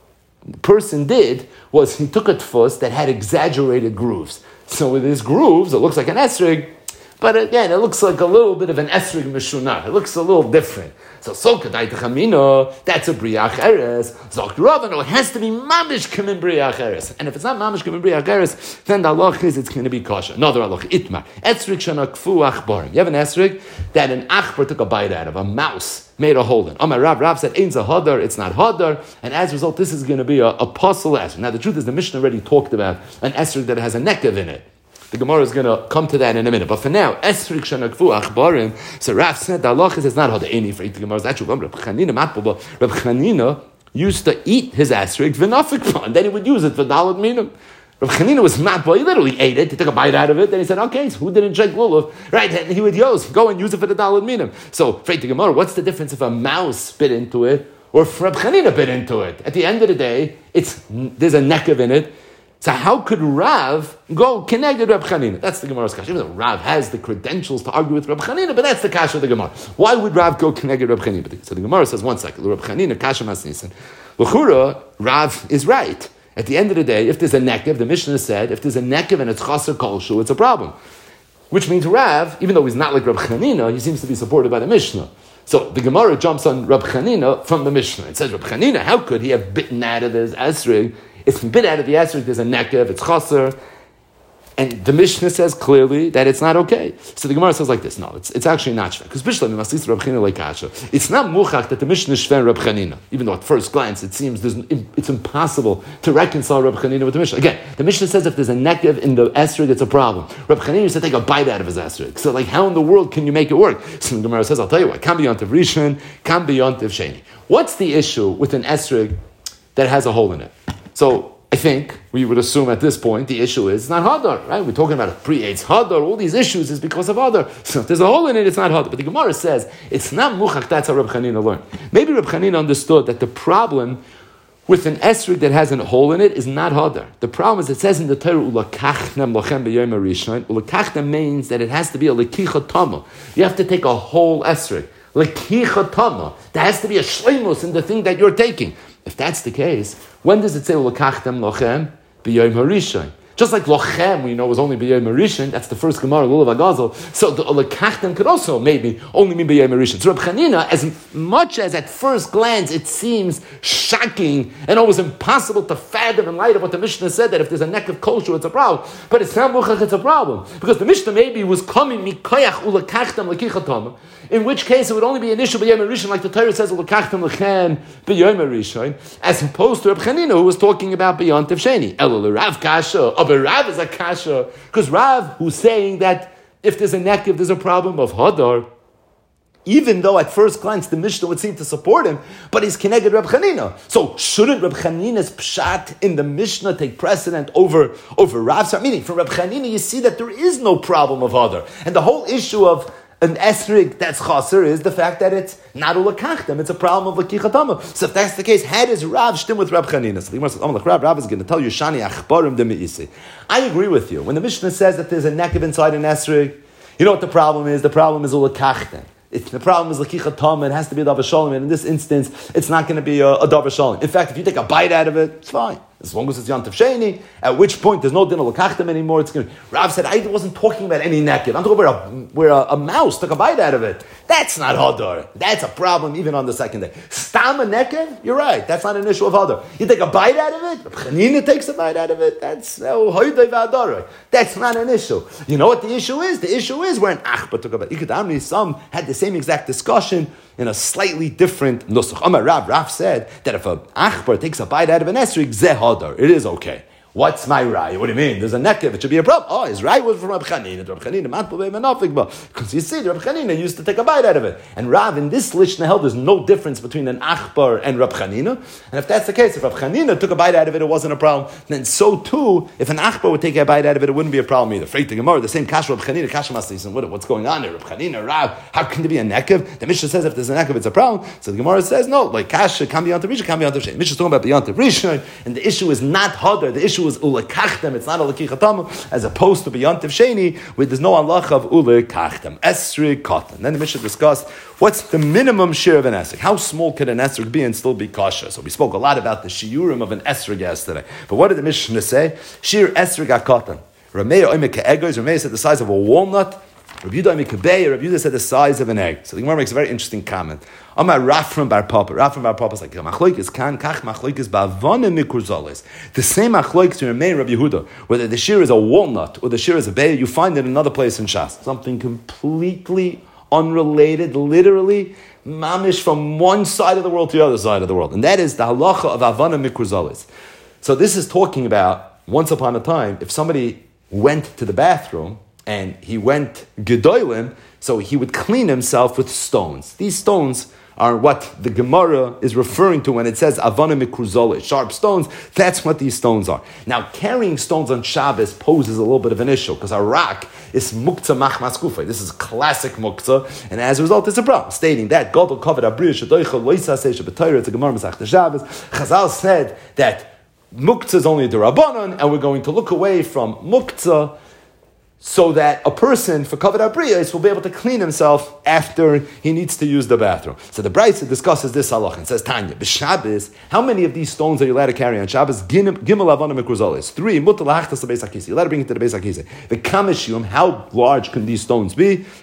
person did was he took a tfus that had exaggerated grooves. So with these grooves, it looks like an esrog, but again, it looks like a little bit of an esrog mishunah. It looks a little different. So, so kadai techamino, that's a bria cheres. Zok Rava, no, it has to be mamish kamin bria cheres. And if it's not mamish kamin bria cheres, then the halach is it's going to be kosher. Another halach, itmar. Esrog shana kfu achbarim. You have an esrog that an achbar took a bite out of, a mouse made a hole in. Amar Rav, Rav said, ain't a hadar, it's not hadar, and as a result, this is going to be a apostle esrog. Now, the truth is, the Mishnah already talked about an esrog that has a nekev in it. The Gemara is going to come to that in a minute. But for now, esrog shanakfu achbarim. So Rav said the halacha is not hadar. Any for the Gemara is actually Reb Chanina matbaba. Reb Chanina used to eat his esrog v'nafik, and then he would use it for dalad minim. Reb Chanina was matbaba. He literally ate it. He took a bite out of it. Then he said, "Okay, so who didn't drink lulav?" Right? And he would use go and use it for the dalad minim. So for the Gemara, what's the difference if a mouse bit into it or if Reb Chanina bit into it? At the end of the day, it's there's a nekev in it. So how could Rav go connected Reb Chanina? That's the Gemara's kasha. Even though Rav has the credentials to argue with Reb Chanina, but that's the kasha of the Gemara. Why would Rav go connected Reb Chanina? So the Gemara says, one second, Reb Chanina, kasha masnisan. L'chura, Rav is right. At the end of the day, if there's a nekev, the Mishnah said, if there's a nekev and it's chaser kolshu, it's a problem. Which means Rav, even though he's not like Reb Chanina, he seems to be supported by the Mishnah. So the Gemara jumps on Reb Chanina from the Mishnah. It says, Reb Chanina, how could he have bitten out of his esrog? It's bit out of the esrog, there's a nekev, it's chaser. And the Mishnah says clearly that it's not okay. So the Gemara says like this, no, it's it's actually not shver. Because Bishlam Masis Reb Chanina like Kasha. It's not muchach that the Mishnah is shver Reb Chanina. Even though at first glance it seems there's, it's impossible to reconcile Reb Chanina with the Mishnah. Again, the Mishnah says if there's a nekev in the esrog, it's a problem. Reb Chanina used to take a bite out of his esrog. So like how in the world can you make it work? So the Gemara says, I'll tell you what, can be yontiv rishon, can be yontiv sheni. What's the issue with an esrog that has a hole in it? So I think we would assume at this point the issue is it's not hadar, right? We're talking about a pre-AIDS hadar. All these issues is because of hadar. So if there's a hole in it, it's not hadar. But the Gemara says it's not muchach. That's how Reb Chanina learned. Maybe Reb Chanina understood that the problem with an esrog that has a hole in it is not hadar. The problem is it says in the Torah ulakachnem lochem b'yom harishon. Ulakachnem means that it has to be a lekicha tama. You have to take a whole esrog. Lekicha tama. There has to be a shleimus in the thing that you're taking. If that's the case, when does it say L'kachtem lochem b'yom harishon? Just like lochem, we know was only b'yom harishon. That's the first Gemara, Lulav Agazel. So the L'kachtem could also maybe only mean b'yom harishon. So Reb Chanina, as much as at first glance it seems shocking and almost impossible to fathom in light of what the Mishnah said that if there's a neck of kosher, it's a problem. But it's not muchach, it's a problem because the Mishnah maybe was coming mikoyach ulakachtem lekichatama. In which case it would only be an issue b'yom harishon, like the Torah says ulakachtem lechem b'yom harishon, as opposed to Reb Chanina who was talking about b'yontiv sheni. Elul Rav kasha. But Rav is a kasha, because Rav, who's saying that if there's a nekev, there's a problem of hadar, even though at first glance the Mishnah would seem to support him, but he's keneged Reb Chanina. So shouldn't Reb Chanina's pshat in the Mishnah take precedent over, over Rav's? Meaning, for Reb Chanina, you see that there is no problem of hadar. And the whole issue of an esrig that's chaser is the fact that it's not ulakachtem. It's a problem of lakichatama. So if that's the case, how does Rav stem with Reb Chanina? So the Gemara says, "Oh, Rav, Rav is going to tell you shani achbarim de meisi." I agree with you. When the Mishnah says that there's a nekev inside an esrig, you know what the problem is? The problem is ulakachtem. If the problem is lakichatama, it has to be a davar shalom. And in this instance, it's not going to be a, a davar shalom. In fact, if you take a bite out of it, it's fine. As long as it's Yontif Sheni, at which point there's no din of Lakachtem anymore. It's going to, Rav said, I wasn't talking about any nekev. I'm talking about a, where a, a mouse took a bite out of it. That's not hadar. That's a problem even on the second day. Stam a nekev, you're right. That's not an issue of hadar. You take a bite out of it, Chanina takes a bite out of it, that's oh, hadar. That's not an issue. You know what the issue is? The issue is where an achbar took a bite. Ikadamri, some had the same exact discussion in a slightly different nusach. Amar Rav, Rav said that if a achbar takes a bite out of an esrig, zeh hadar. It is okay. What's my raya? What do you mean? There's a nekev. It should be a problem. Oh, his raya was from Reb Chanina. Reb Chanina, matpul be'menafik, because you see, Reb Chanina used to take a bite out of it. And Rav, in this lishna held, there's no difference between an achbar and Reb Chanina. And if that's the case, if Reb Chanina took a bite out of it, it wasn't a problem. Then so too, if an achbar would take a bite out of it, it wouldn't be a problem either. Freit the Gemara, the same kasha Reb Chanina, kasha maslisin. What, what's going on here? Reb Chanina, Rav, how can there be a nekev? The Mishnah says if there's a nekev, it's a problem. So the Gemara says no, like kasha can be yontav rishon, can be yontav shein. Mishnah's talking about yontav rishon, and the issue is not hadar. The issue is ulakach. It's not a lekichatama, as opposed to b'yantiv sheni, where there's no Allah of ulekachtem. Esrig katan. Then the Mishnah discussed what's the minimum share of an esrig. How small could an esrig be and still be kosher? So we spoke a lot about the shiurim of an esrig yesterday. But what did the Mishnah say? Shir esrig akatan. Rameya oimek ke'egos. Rameya said the size of a walnut. Rabbi Yehuda oimek ke'beya. Rabbi Yehuda said the size of an egg. So the Gemara makes a very interesting comment. Amar Rafram bar Papa. Rafram bar Papa is like machloikis kan kach machloikis ba'avonim mikurzolis. The same machloikis to remain Rabbi Yehuda, whether the shir is a walnut or the shir is a bay, you find it in another place in Shas. Something completely unrelated, literally mamish from one side of the world to the other side of the world, and that is the halacha of avonim mikurzolis. So this is talking about once upon a time, if somebody went to the bathroom and he went gedolim, so he would clean himself with stones. These stones are what the Gemara is referring to when it says avana mikruzole, sharp stones. That's what these stones are. Now, carrying stones on Shabbos poses a little bit of an issue because a rock is muktzah machmas kufay. This is classic muktzah, and as a result, it's a problem. Stating that Gadol covered abriya shadoicha loisasei shabbatayra. It's a Gemara Masechta Shabbos. Chazal said that muktzah is only the rabbanon, and we're going to look away from muktzah, so that a person, for kavod habriyos, will be able to clean himself after he needs to use the bathroom. So the Brisa discusses this halach and says, Tanya, b'Shabbos, how many of these stones are you allowed to carry on Shabbos? Gimel avana mikruzolis. Three, mutal hachtas beis hakisi. You're allowed to bring it to the beis hakisi. The kamishiyum, how large can these stones be?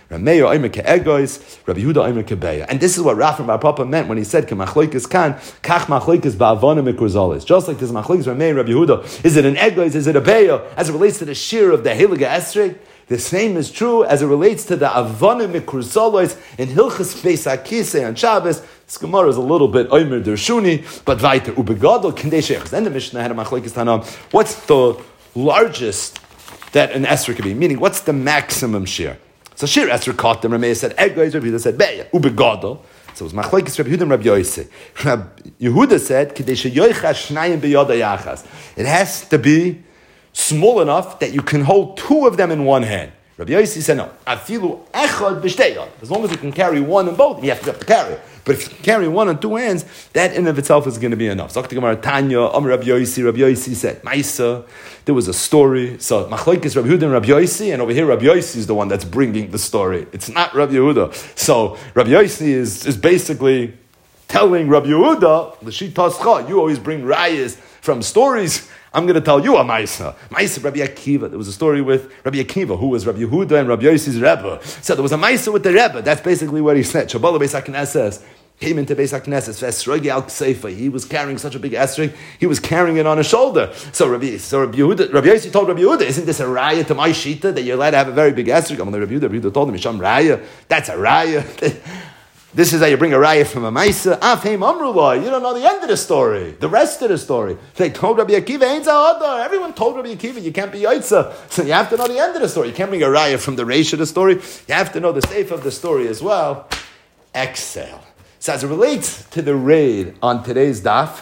Rameir Omer Ke'egois, Rabbi Yehuda Omer Ke'beya. And this is what Rav Bar Papa meant when he said, K'machloikis kan, kach machloikis ba'avona mikruzalis. Just like this machloikis Rameir Rabbi Yehuda, is it an egois, is it a beya, as it relates to the shir of the Hiliga Esrog? The same is true as it relates to the avona mikruzalis in Hilchas Beis HaKisei on Shabbos. This Gemara is a little bit Omer Dershuni, but weiter ubegadol kendei sheichas. Then the Mishnah had a machloikis tanam. What's the largest that an esrog could be? Meaning, what's the maximum shir? So shir esrog caught them. Rameir said egois. Rabbi Yehuda said beya ubegadol. So it was machlokes Rabbi Yehuda and Rabbi Yossi. Rabbi Yehuda said kedei sheyoichas shnayim biyada yachas. It has to be small enough that you can hold two of them in one hand. Rabbi Yossi said no. Afilu echad b'shtei yad. As long as you can carry one in both, you have to carry it. But if you can carry one on two hands, that in of itself is going to be enough. Zakti Gemara Tanya, Am Rabbi Yossi, Rabbi Yossi said, Maisa, there was a story. So Machlokes Rabbi Yehuda and Rabbi Yossi, and over here Rabbi Yossi is the one that's bringing the story. It's not Rabbi Yehuda. So Rabbi Yossi is, is basically telling Rabbi Yehuda, the Shitascha, you always bring rayas from stories. I'm going to tell you a Maisa. Maisa Rabbi Akiva. There was a story with Rabbi Akiva, who was Rabbi Yehuda and Rabbi Yossi's Rebbe. So there was a Maisa with the Rebbe. That's basically what he said. Shabbat Beis HaKnesses came into Beis HaKnesses. V'esrogi al Kseifa. He was carrying such a big esrog. He was carrying it on his shoulder. So Rabbi, so Rabbi Yehuda, Rabbi Yossi told Rabbi Yehuda, isn't this a raya to my shita that you're allowed to have a very big esrog? I'm like, Rabbi Yehuda, Rabbi Yehuda told him, Misham raya. That's a raya. This is how you bring a raya from a maisa. Afheim amrullah. You don't know the end of the story. The rest of the story. They told Rabbi Akiva, ain't zahadar. Everyone told Rabbi Akiva, you can't be yaitza. So you have to know the end of the story. You can't bring a raya from the reish of the story. You have to know the seif of the story as well. Exhale. So as it relates to the raid on today's daf,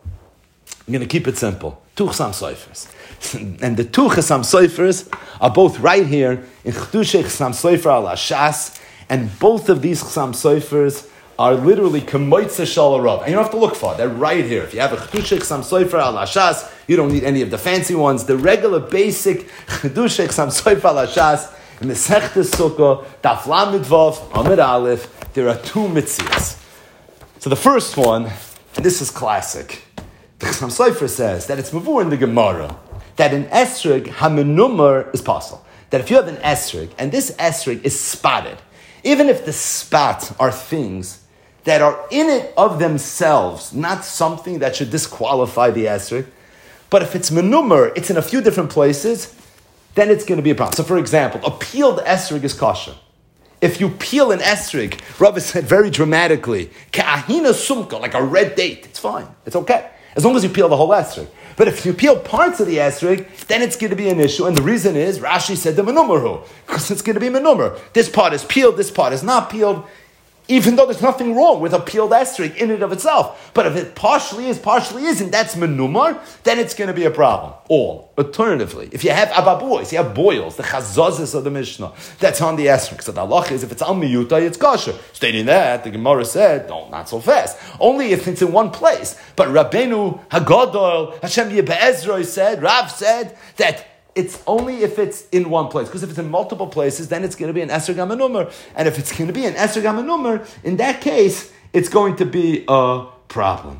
I'm going to keep it simple. Two chasam soifers. And the two chasam soifers are both right here in Chedushay Chasam Sofer al Hashas. And both of these Chasam Soifers are literally Kemoitza Shal Arav. And you don't have to look far. They're right here. If you have a Chedushay Chasam Sofer al Hashas, you don't need any of the fancy ones. The regular basic Chedushay Chasam Sofer al Hashas, in Mesechtes Sukkah, Daf Lamed Vav, Amid Aleph, there are two mitzias. So the first one, and this is classic, the Chasam Sofer says that it's mavur in the Gemara, that an esrog hamenumar is possible. That if you have an esrog, and this esrog is spotted, even if the spots are things that are in it of themselves, not something that should disqualify the esrog, but if it's menumar, it's in a few different places, then it's going to be a problem. So for example, a peeled esrog is kosher. If you peel an esrog, Rav said very dramatically, ka'ahina sumka, like a red date, it's fine, it's okay. As long as you peel the whole esrog. But if you peel parts of the esrog, then it's going to be an issue. And the reason is, Rashi said the menumerhu, because it's going to be menumer. This part is peeled, this part is not peeled, even though there's nothing wrong with a peeled esrog in and of itself. But if it partially is, partially isn't, that's menumar, then it's going to be a problem. Or, alternatively, if you have ababois, you have boils, the chazazis of the Mishnah, that's on the esrog. So the halach is, if it's al miyuta, it's kosher. Stating that, the Gemara said, no, not so fast. Only if it's in one place. But Rabbeinu Hagadol, Hashem Yebe'ezroi said, Rav said, that it's only if it's in one place. Because if it's in multiple places, then it's going to be an esrog hamenumer. And if it's going to be an esrog hamenumer, in that case, it's going to be a problem.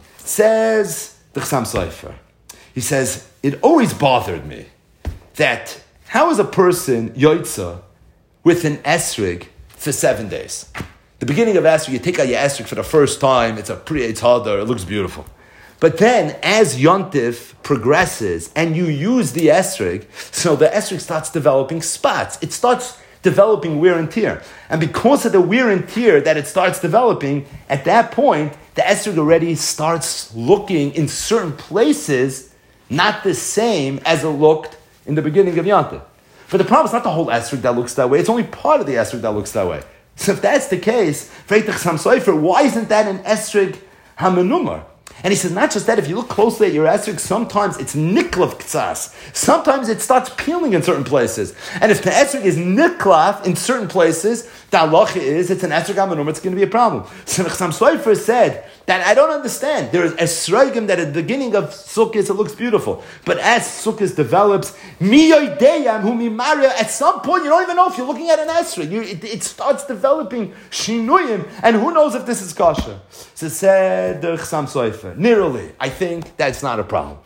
Says the Chasam Sofer. He says, it always bothered me that how is a person yoitza with an esrog for seven days? The beginning of esrog, you take out your esrog for the first time, it's a pretty, it's harder, it looks beautiful. But then, as Yontif progresses and you use the esrog, so the esrog starts developing spots. It starts developing wear and tear. And because of the wear and tear that it starts developing, at that point, the esrog already starts looking in certain places not the same as it looked in the beginning of Yontif. But the problem is not the whole esrog that looks that way. It's only part of the esrog that looks that way. So if that's the case, why isn't that an esrog hamenumar? And he says, not just that, if you look closely at your esrog, sometimes it's niklav ktsas. Sometimes it starts peeling in certain places. And if the esrog is niklav in certain places, the halacha is, it's an esrog hamenumar, it's going to be a problem. So the Chasam Sofer said that I don't understand. There is esrogim that at the beginning of Sukkot it looks beautiful. But as Sukkot develops, at some point, you don't even know if you're looking at an esrog. You, it, it starts developing shinuyim, and who knows if this is kosher. So said the Chasam Sofer, nearly, I think that's not a problem.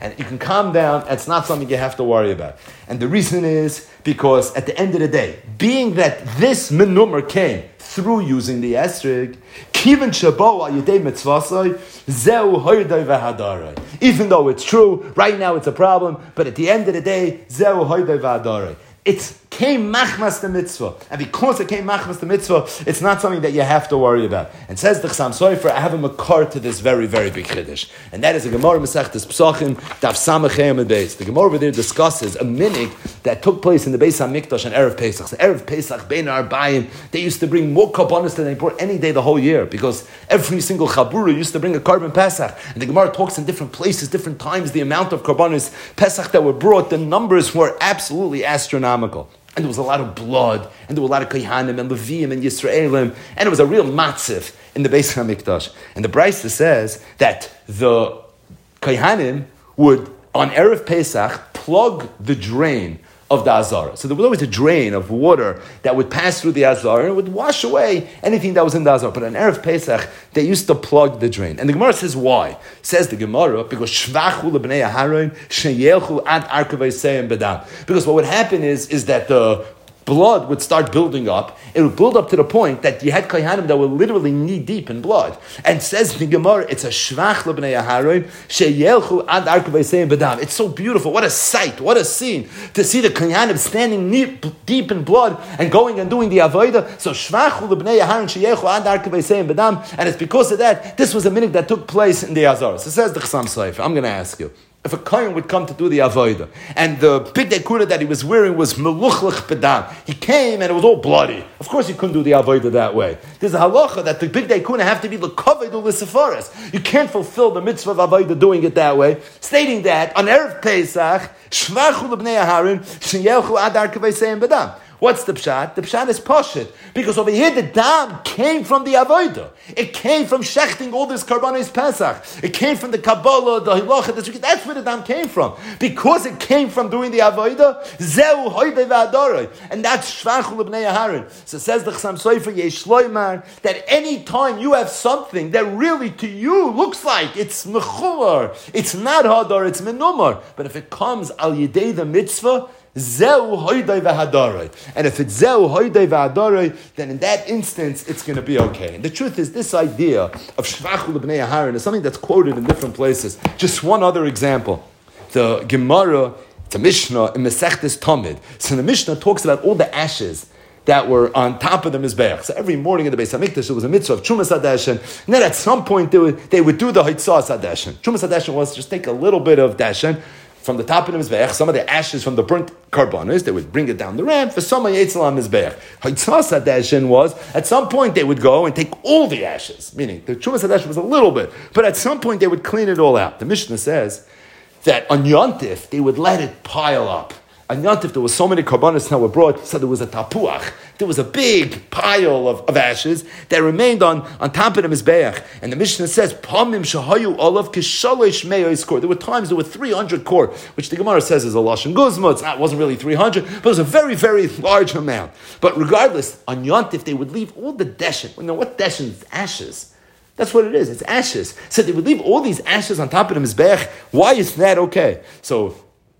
and you can calm down. It's not something you have to worry about. And the reason is because at the end of the day, being that this menumer came through using the esrig, kiven shabo al yedei mitzvasai, zeu hoydei v'hadarai. Even though it's true, right now it's a problem, but at the end of the day, zeu hoydei v'hadarai. It came machmas the mitzvah, and because it came machmas the mitzvah, it's not something that you have to worry about. And says the Chassam Sofer, I have a makar to this very, very big chiddush, and that is a Gemara Masechtas Pesachim Daf Samach Amud Beis. The Gemara over there discusses a minig that took place in the Beis Hamikdash on Erev Pesach. So Erev Pesach, Bein Arbayim, they used to bring more karbanos than they brought any day the whole year, because every single chabura used to bring a carbon Pesach. And the Gemara talks in different places, different times, the amount of karbanos Pesach that were brought, the numbers were absolutely astronomical. And there was a lot of blood, and there were a lot of Kohanim and Leviim and Yisraelim, and it was a real matzif in the Beis HaMikdash. And the Brisa says that the Kohanim would, on Erev Pesach, plug the drain of the Azara. So there was always a drain of water that would pass through the Azara and would wash away anything that was in the Azara. But on Erev Pesach, they used to plug the drain. And the Gemara says why? Says the Gemara, because Shvachu lebnei Aharon sheyelchu ad arkavei seim bedam. Because what would happen is, is that the blood would start building up. It would build up to the point that you had Kohanim that were literally knee deep in blood. And says the Gemara, it's a shvach lebnei Aharon sheyelchu ad arkavei seim bedam. It's so beautiful. What a sight! What a scene to see the Kohanim standing knee, deep in blood and going and doing the avodah. So shvach lebnei Aharon sheyelchu ad arkavei seim bedam. And it's because of that. This was a minute that took place in the Azara. So says the Chassam Sofer. I'm going to ask you. If a kohen would come to do the avodah, and the big dekura that he was wearing was meluchlich bedam, he came and it was all bloody. Of course, he couldn't do the avodah that way. There's a halacha that the big dekura have to be l'kovedu l'sefaris. You can't fulfill the mitzvah of avodah doing it that way. Stating that on Erev Pesach, shvachu lebnei Aharon sheyelchu ad arkavei seim bedam. What's the pshat? The pshat is poshut. Because over here the dam came from the avodah. It came from shechting all this karbanos Pesach. It came from the Kabbalah, the Hilacha. That's where the dam came from. Because it came from doing the avodah, zeu hoydei v'adorei. And that's shvachu lebnei Aharon. So says the Chassam Sofer, yesh loymar, that any time you have something that really to you looks like it's mechumar, it's not hadar, it's menumar. But if it comes al yedei the mitzvah, Zeu hoydei v'hadarei. And if it's zeu hoydei v'hadarei, then in that instance, it's going to be okay. And the truth is, this idea of shvachu lebnei Aharon is something that's quoted in different places. Just one other example. The Gemara, it's a Mishnah in Masechtes Tamid. So the Mishnah talks about all the ashes that were on top of the Mizbeach. So every morning in the Beis HaMikdash, there was a mitzvah of Trumas Hadashen, and then at some point, they would, they would do the Hitzas Hadashen. Trumas Hadashen was just take a little bit of Dashen, from the top of the Mizbeach, some of the ashes from the burnt karbanos, they would bring it down the ramp for some Yetzel HaMizbeach. Hitzas Hadashen was, at some point they would go and take all the ashes, meaning the Trumas Hadashen was a little bit, but at some point they would clean it all out. The Mishnah says that on Yontif, they would let it pile up. On Yontif, there was so many karbanos that were brought, so there was a tapuach. There was a big pile of, of ashes that remained on, on top of the Mizbeach. And the Mishnah says, Pamim shahayu olav kishalosh me'os kor. There were times there were three hundred kor, which the Gemara says is a lashon guzma. It's not, it wasn't really three hundred, but it was a very, very large amount. But regardless, on Yontif, they would leave all the deshen. You know what deshen is? Ashes. That's what it is. It's ashes. So they would leave all these ashes on top of the Mizbeach. Why is that okay? So,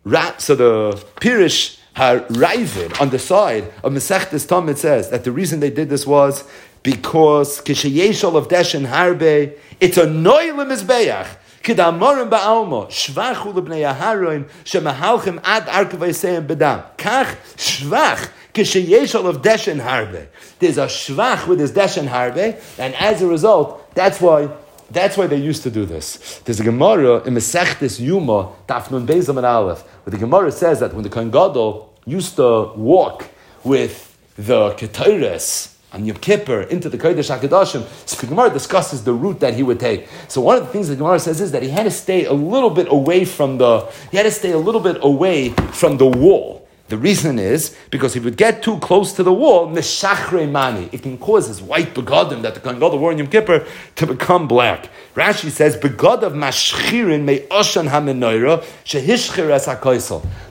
So the Pirish HaRavid on the side of Masechtes Tamid says that the reason they did this was because Kishayeshal of Deshen Harbe, it's a noy lemizbeach. Kidamorim ba'alma shvachu lebnei Aharon shemahalchim ad arkavei seim bedam. Kach shvach kishayeshal of Deshen Harbe. There's a shvach with this Deshen Harbe, and as a result, that's why. That's why they used to do this. There's a Gemara in Masechtes Yuma, Daf Nun Beis Amud Aleph, where the Gemara says that when the Kohen Gadol used to walk with the Ketores on Yom Kippur into the Kodesh HaKadoshim, so the Gemara discusses the route that he would take. So one of the things the Gemara says is that he had to stay a little bit away from the, he had to stay a little bit away from the wall. The reason is because if he would get too close to the wall, neshachre mani, it can cause his white begadim that the Kohen Gadol wore in Yom Kippur to become black. Rashi says, begadav mashchirin me oshan hamenoira shehishchir es hakoisel. The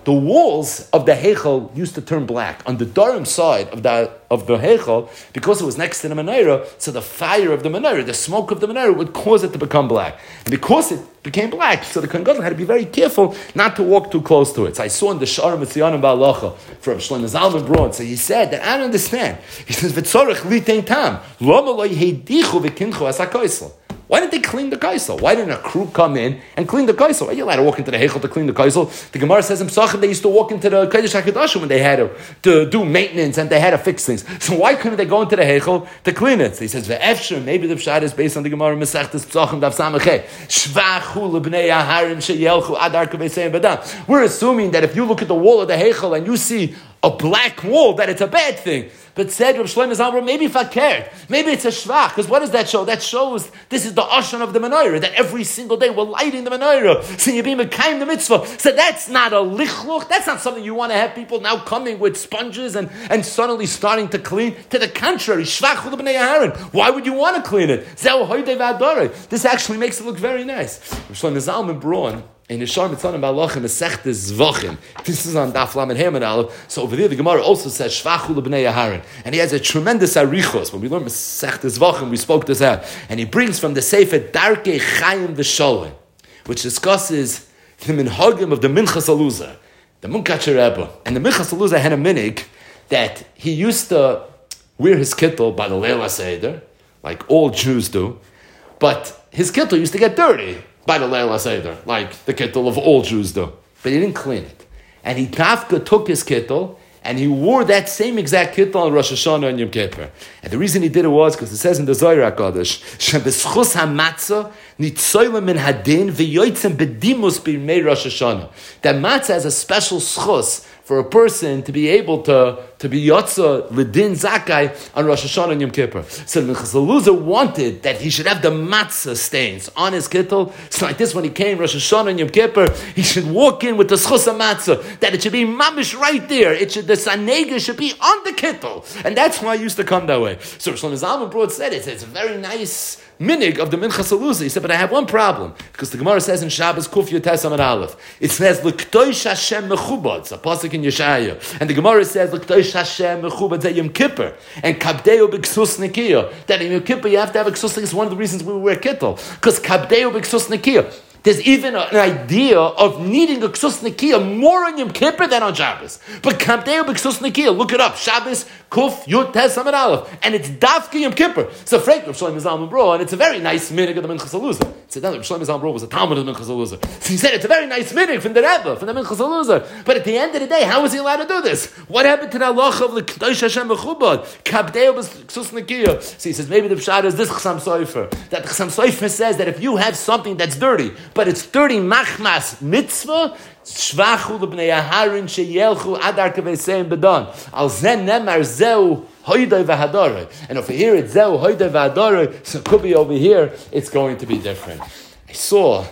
the walls of the Heichel used to turn black. On the Durham side of the of the Heichel, because it was next to the menorah, so the fire of the menorah, the smoke of the menorah would cause it to become black. And because it became black, so the Kohen Gadol had to be very careful not to walk too close to it. So I saw in the Sha'ar Mitzianim Ba'alacha from Shlomo Zalman Braun, so he said that I don't understand. He says, V'tzorech litein tam, lama lo yehedichu v'kinchu as ha-koisel. Why didn't they clean the kaisel? Why didn't a crew come in and clean the kaisel? Are you allowed to walk into the Heichel to clean the kaisel? The Gemara says in Pesachim they used to walk into the Kodesh HaKadoshim when they had to, to do maintenance and they had to fix things. So why couldn't they go into the Heichel to clean it? So he says, Ve'efshir, maybe the Pshat is based on the Gemara Mesechtes Pesachim Daf Samachay. Shvachu l'bnei Aharon sheyelchu adar k'veiseim badam. We're assuming that if you look at the wall of the Heichel and you see a black wall, that it's a bad thing. But said Rav Shlomo Zalman, maybe fakert, maybe it's a shvach, because what does that show? That shows this is the ashon of the menorah, that every single day we're lighting the menorah, so you be mekayim the mitzvah. So that's not a lichluch, that's not something you want to have people now coming with sponges and, and suddenly starting to clean. To the contrary, shvach l'bnei Aharon. Why would you want to clean it? Zeu hoydei v'adorei. This actually makes it look very nice. Rav Shlomo Zalman Braun, in the Sha'ar Mitzianim Ba'alacha Mesechtes Zvachim. This is on Daf Lamed Hey Aleph. So over there, the Gemara also says Shvachu l'bnei Aharon, and he has a tremendous arichos. When we learn Mesechtes Zvachim, we spoke this out, and he brings from the Sefer Darkei Chaim V'Sholem, which discusses the minhagim of the Minchas Aluzah, the Munkatcher Rebbe, and the Minchas Aluzah had a minig that he used to wear his kittel by the Leila Seder, like all Jews do, but his kittel used to get dirty by the Leila Seder, like the kittel of all Jews do. But he didn't clean it. And he Tafka took his kittel, and he wore that same exact kittel on Rosh Hashanah and Yom Kippur. And the reason he did it was because it says in the Zohar HaKadosh, Shebeschus HaMatzah nitzoylem min hadin v'yoytzem bedimus b'mei Rosh Hashanah. That matzah has a special schus for a person to be able to, to be yotza l'din zakai on Rosh Hashanah and Yom Kippur. So the Minchas Eluzah wanted that he should have the matzah stains on his kittel. So like this, when he came Rosh Hashanah and Yom Kippur, he should walk in with the schus matzah, that it should be mamish right there. It should, the sanega should be on the kittel. And that's why I used to come that way. So Shlomo Zalman Braun said it. It's a very nice minig of the Minchas Eluzah. He said, but I have one problem, because the Gemara says in Shabbos Kuf Yotes Amud Aleph, it says L'ktoish Hashem Mechubad. It's a pasuk in Yeshaya, and the Gemara says L'ktoish Hashem Mechubad Zeh Yom Kippur and Kabdeo B'Ksus Nikiyah. That in Yom Kippur you have to have a Ksus Nikiyah. It's one of the reasons we wear kittel, because Kabdeo B'Ksus Nikiyah. There's even an idea of needing a Ksus Nikiyah more on Yom Kippur than on Shabbos. But Kabdeo B'Ksus Nikiyah, look it up. Shabbos, Kuf, Yud, Tes, Amud Aleph. And it's Dafka Yom Kippur. So Frank Rav Shlomo Zalman Braun, and it's a very nice minig of the Minchas Eluzah. So then Rav Shlomo Zalman Braun was a Talmud of the Minchas Eluzah. So he said it's a very nice minig from the Rebbe, from the Minchas Eluzah. But at the end of the day, how was he allowed to do this? What happened to the halacha of the L'Kdosh Hashem Mechubad? Kabdeo B'Ksus Nikiyah. So he says, maybe the Pshat is this Chasam Sofer. That Chasam Sofer says that if you have something that's dirty, but it's dirty machmas mitzvah, shvachu l'bnei Aharon sheyelchu adar k'veiseim bedan. Al zen nemar zeu hoydei v'hadorei. And over here it's zeu hoydei v'hadorei. So it could be over here it's going to be different. I saw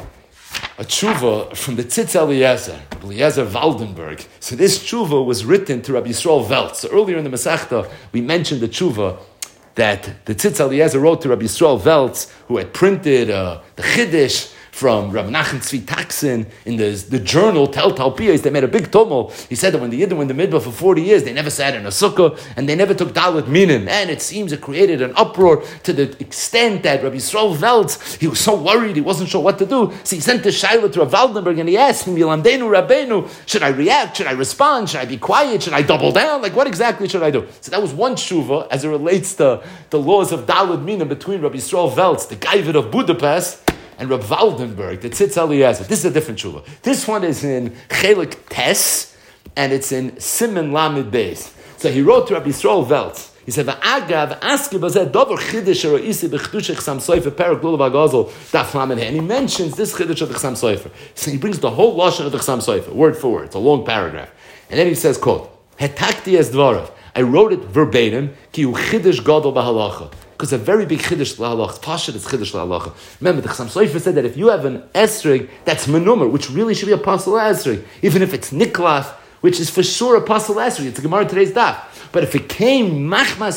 a tshuva from the Tzitz Eliezer, Eliezer Waldenberg. So this tshuva was written to Rabbi Yisrael Weltz. So earlier in the Masechta we mentioned the tshuva that the Tzitz Eliezer wrote to Rabbi Yisrael Weltz, who had printed uh, the Chiddush from Rav Nachman Tzvi Taksin in the, the journal Tel Talpiyos. They made a big tumult. He said that when the Yidden were in the Midbar for forty years, they never sat in a sukkah, and they never took Dalit Minim. And it seems it created an uproar to the extent that Rabbi Yisrael Weltz, he was so worried, he wasn't sure what to do. So he sent a Shaila to Rav Waldenberg, and he asked him, Yilamdenu Rabbeinu, should I react? Should I respond? Should I be quiet? Should I double down? Like, what exactly should I do? So that was one tshuva as it relates to the laws of Dalit Minim between Rabbi Yisrael Weltz, the Gaivet of Budapest, and Rav Waldenberg, the Tzitz Eliezer. This is a different tshuva. This one is in Chelik Tes, and it's in Siman Lamed Beis. So he wrote to Rabbi Yisrael Weltz. He said, "Va'agav aski bazeh dover chiddush roisi b'chdush Chasam Sofer perak lulav hagazel daf lamed he." And he mentions this chiddush of the Chasam Sofer. So he brings the whole lashon of the Chasam Sofer, word for word. It's a long paragraph, and then he says, "Quote: Hetakti es dvarav. I wrote it verbatim. Ki hu chiddush gadol b'halacha." Because a very big chiddush l'halacha, pashat is chiddush l'halacha. Remember, the Chasam Sofer said that if you have an esrig that's menumer, which really should be a pasul esrig, even if it's niklaf, which is for sure a pasul esrig, it's a Gemara today's daf. But if it came machmas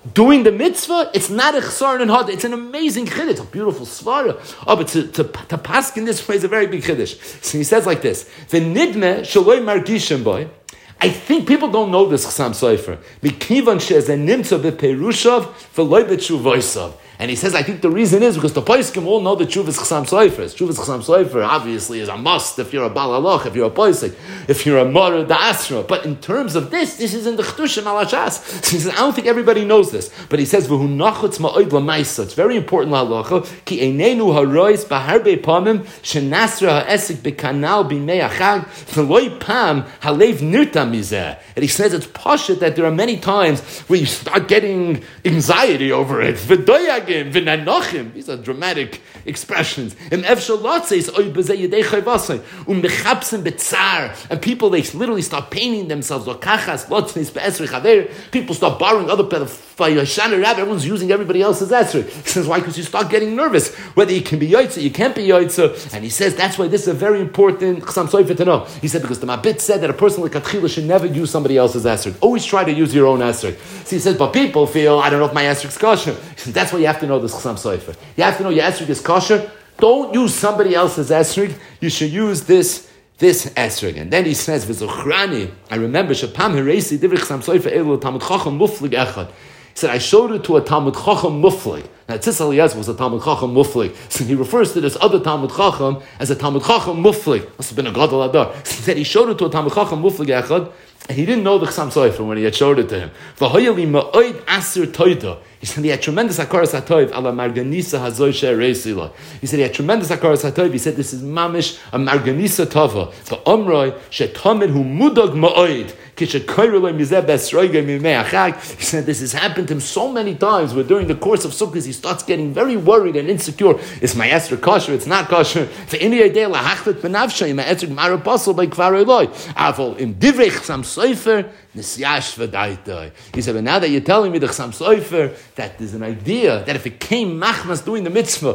doing the mitzvah, it's not a chsaron and hada. It's an amazing chiddush. It's a beautiful svara. Oh, but to, to, to pass in this way is a very big chiddush. So he says like this: V'nidme shaloi margishim boy. I think people don't know this Chassam Sofer. Mikivan she'ez nimtza beperushav v'loi b'tshuvoisav. And he says, I think the reason is because the Poskim all know that Tshuva is Chassam Sofer. Tshuva is Chassam Sofer, obviously, is a must if you're a Baal Halach, if you're a Posik, if you're a Mara Da'asra. But in terms of this, this is in the Chtushim Alashas. So he says, I don't think everybody knows this. But he says, V'hu nachutz ma'oid l'maisa. It's very important l'halacha. Ki einenu harois b'harbe pamim shenasra ha'esik b'kanal b'mei achag v'loi pam halev nirta mizeh. And he says, it's pashut that there are many times where you start getting anxiety over it. V'doyag these are dramatic expressions. And people, they literally start painting themselves. People start borrowing other pedophiles. Everyone's using everybody else's esrog. He says, why? Because you start getting nervous. Whether you can be yoitza, you can't be yoitza. And he says, that's why this is a very important Chassam Sofer to know. He said, because the Mabit said that a person like Katchila should never use somebody else's esrog. Always try to use your own esrog. So he says, but people feel, I don't know if my esrog's kosher. He says, that's why you have to know this Chassam Sofer. You have to know your esrog is kosher. Don't use somebody else's esrog. You should use this this esrog. And then he says, "V'zochrani." I remember Shapam Heresi Divrei Chassam Sofer Elu Talmud Chacham Muflig Echad. He said, I showed it to a Talmud Chacham Muflig. Now, Tzis Eliezer was a Talmud Chacham Muflig. So he refers to this other Talmud Chacham as a Talmud Chacham Muflig. Must have been a Gadol Adar. He said he showed it to a Talmud Chacham Muflig Echad, and he didn't know the Chassam Sofer when he had showed it to him. V'hoyeli ma'oid asir toida. He said he had tremendous hakaras hatov ala marganisa hazoy she'ereisila. He said he had tremendous hakaras hatov. He said this is mamish a marganisa tova. The omroi she'tomid hu mudag ma'oid. He said this has happened to him so many times where during the course of Sukkot he starts getting very worried and insecure. Is my esrog kosher? It's not kosher. He said, but now that you're telling me the Chassam Sofer that there's an idea that if it came machmas doing the mitzvah,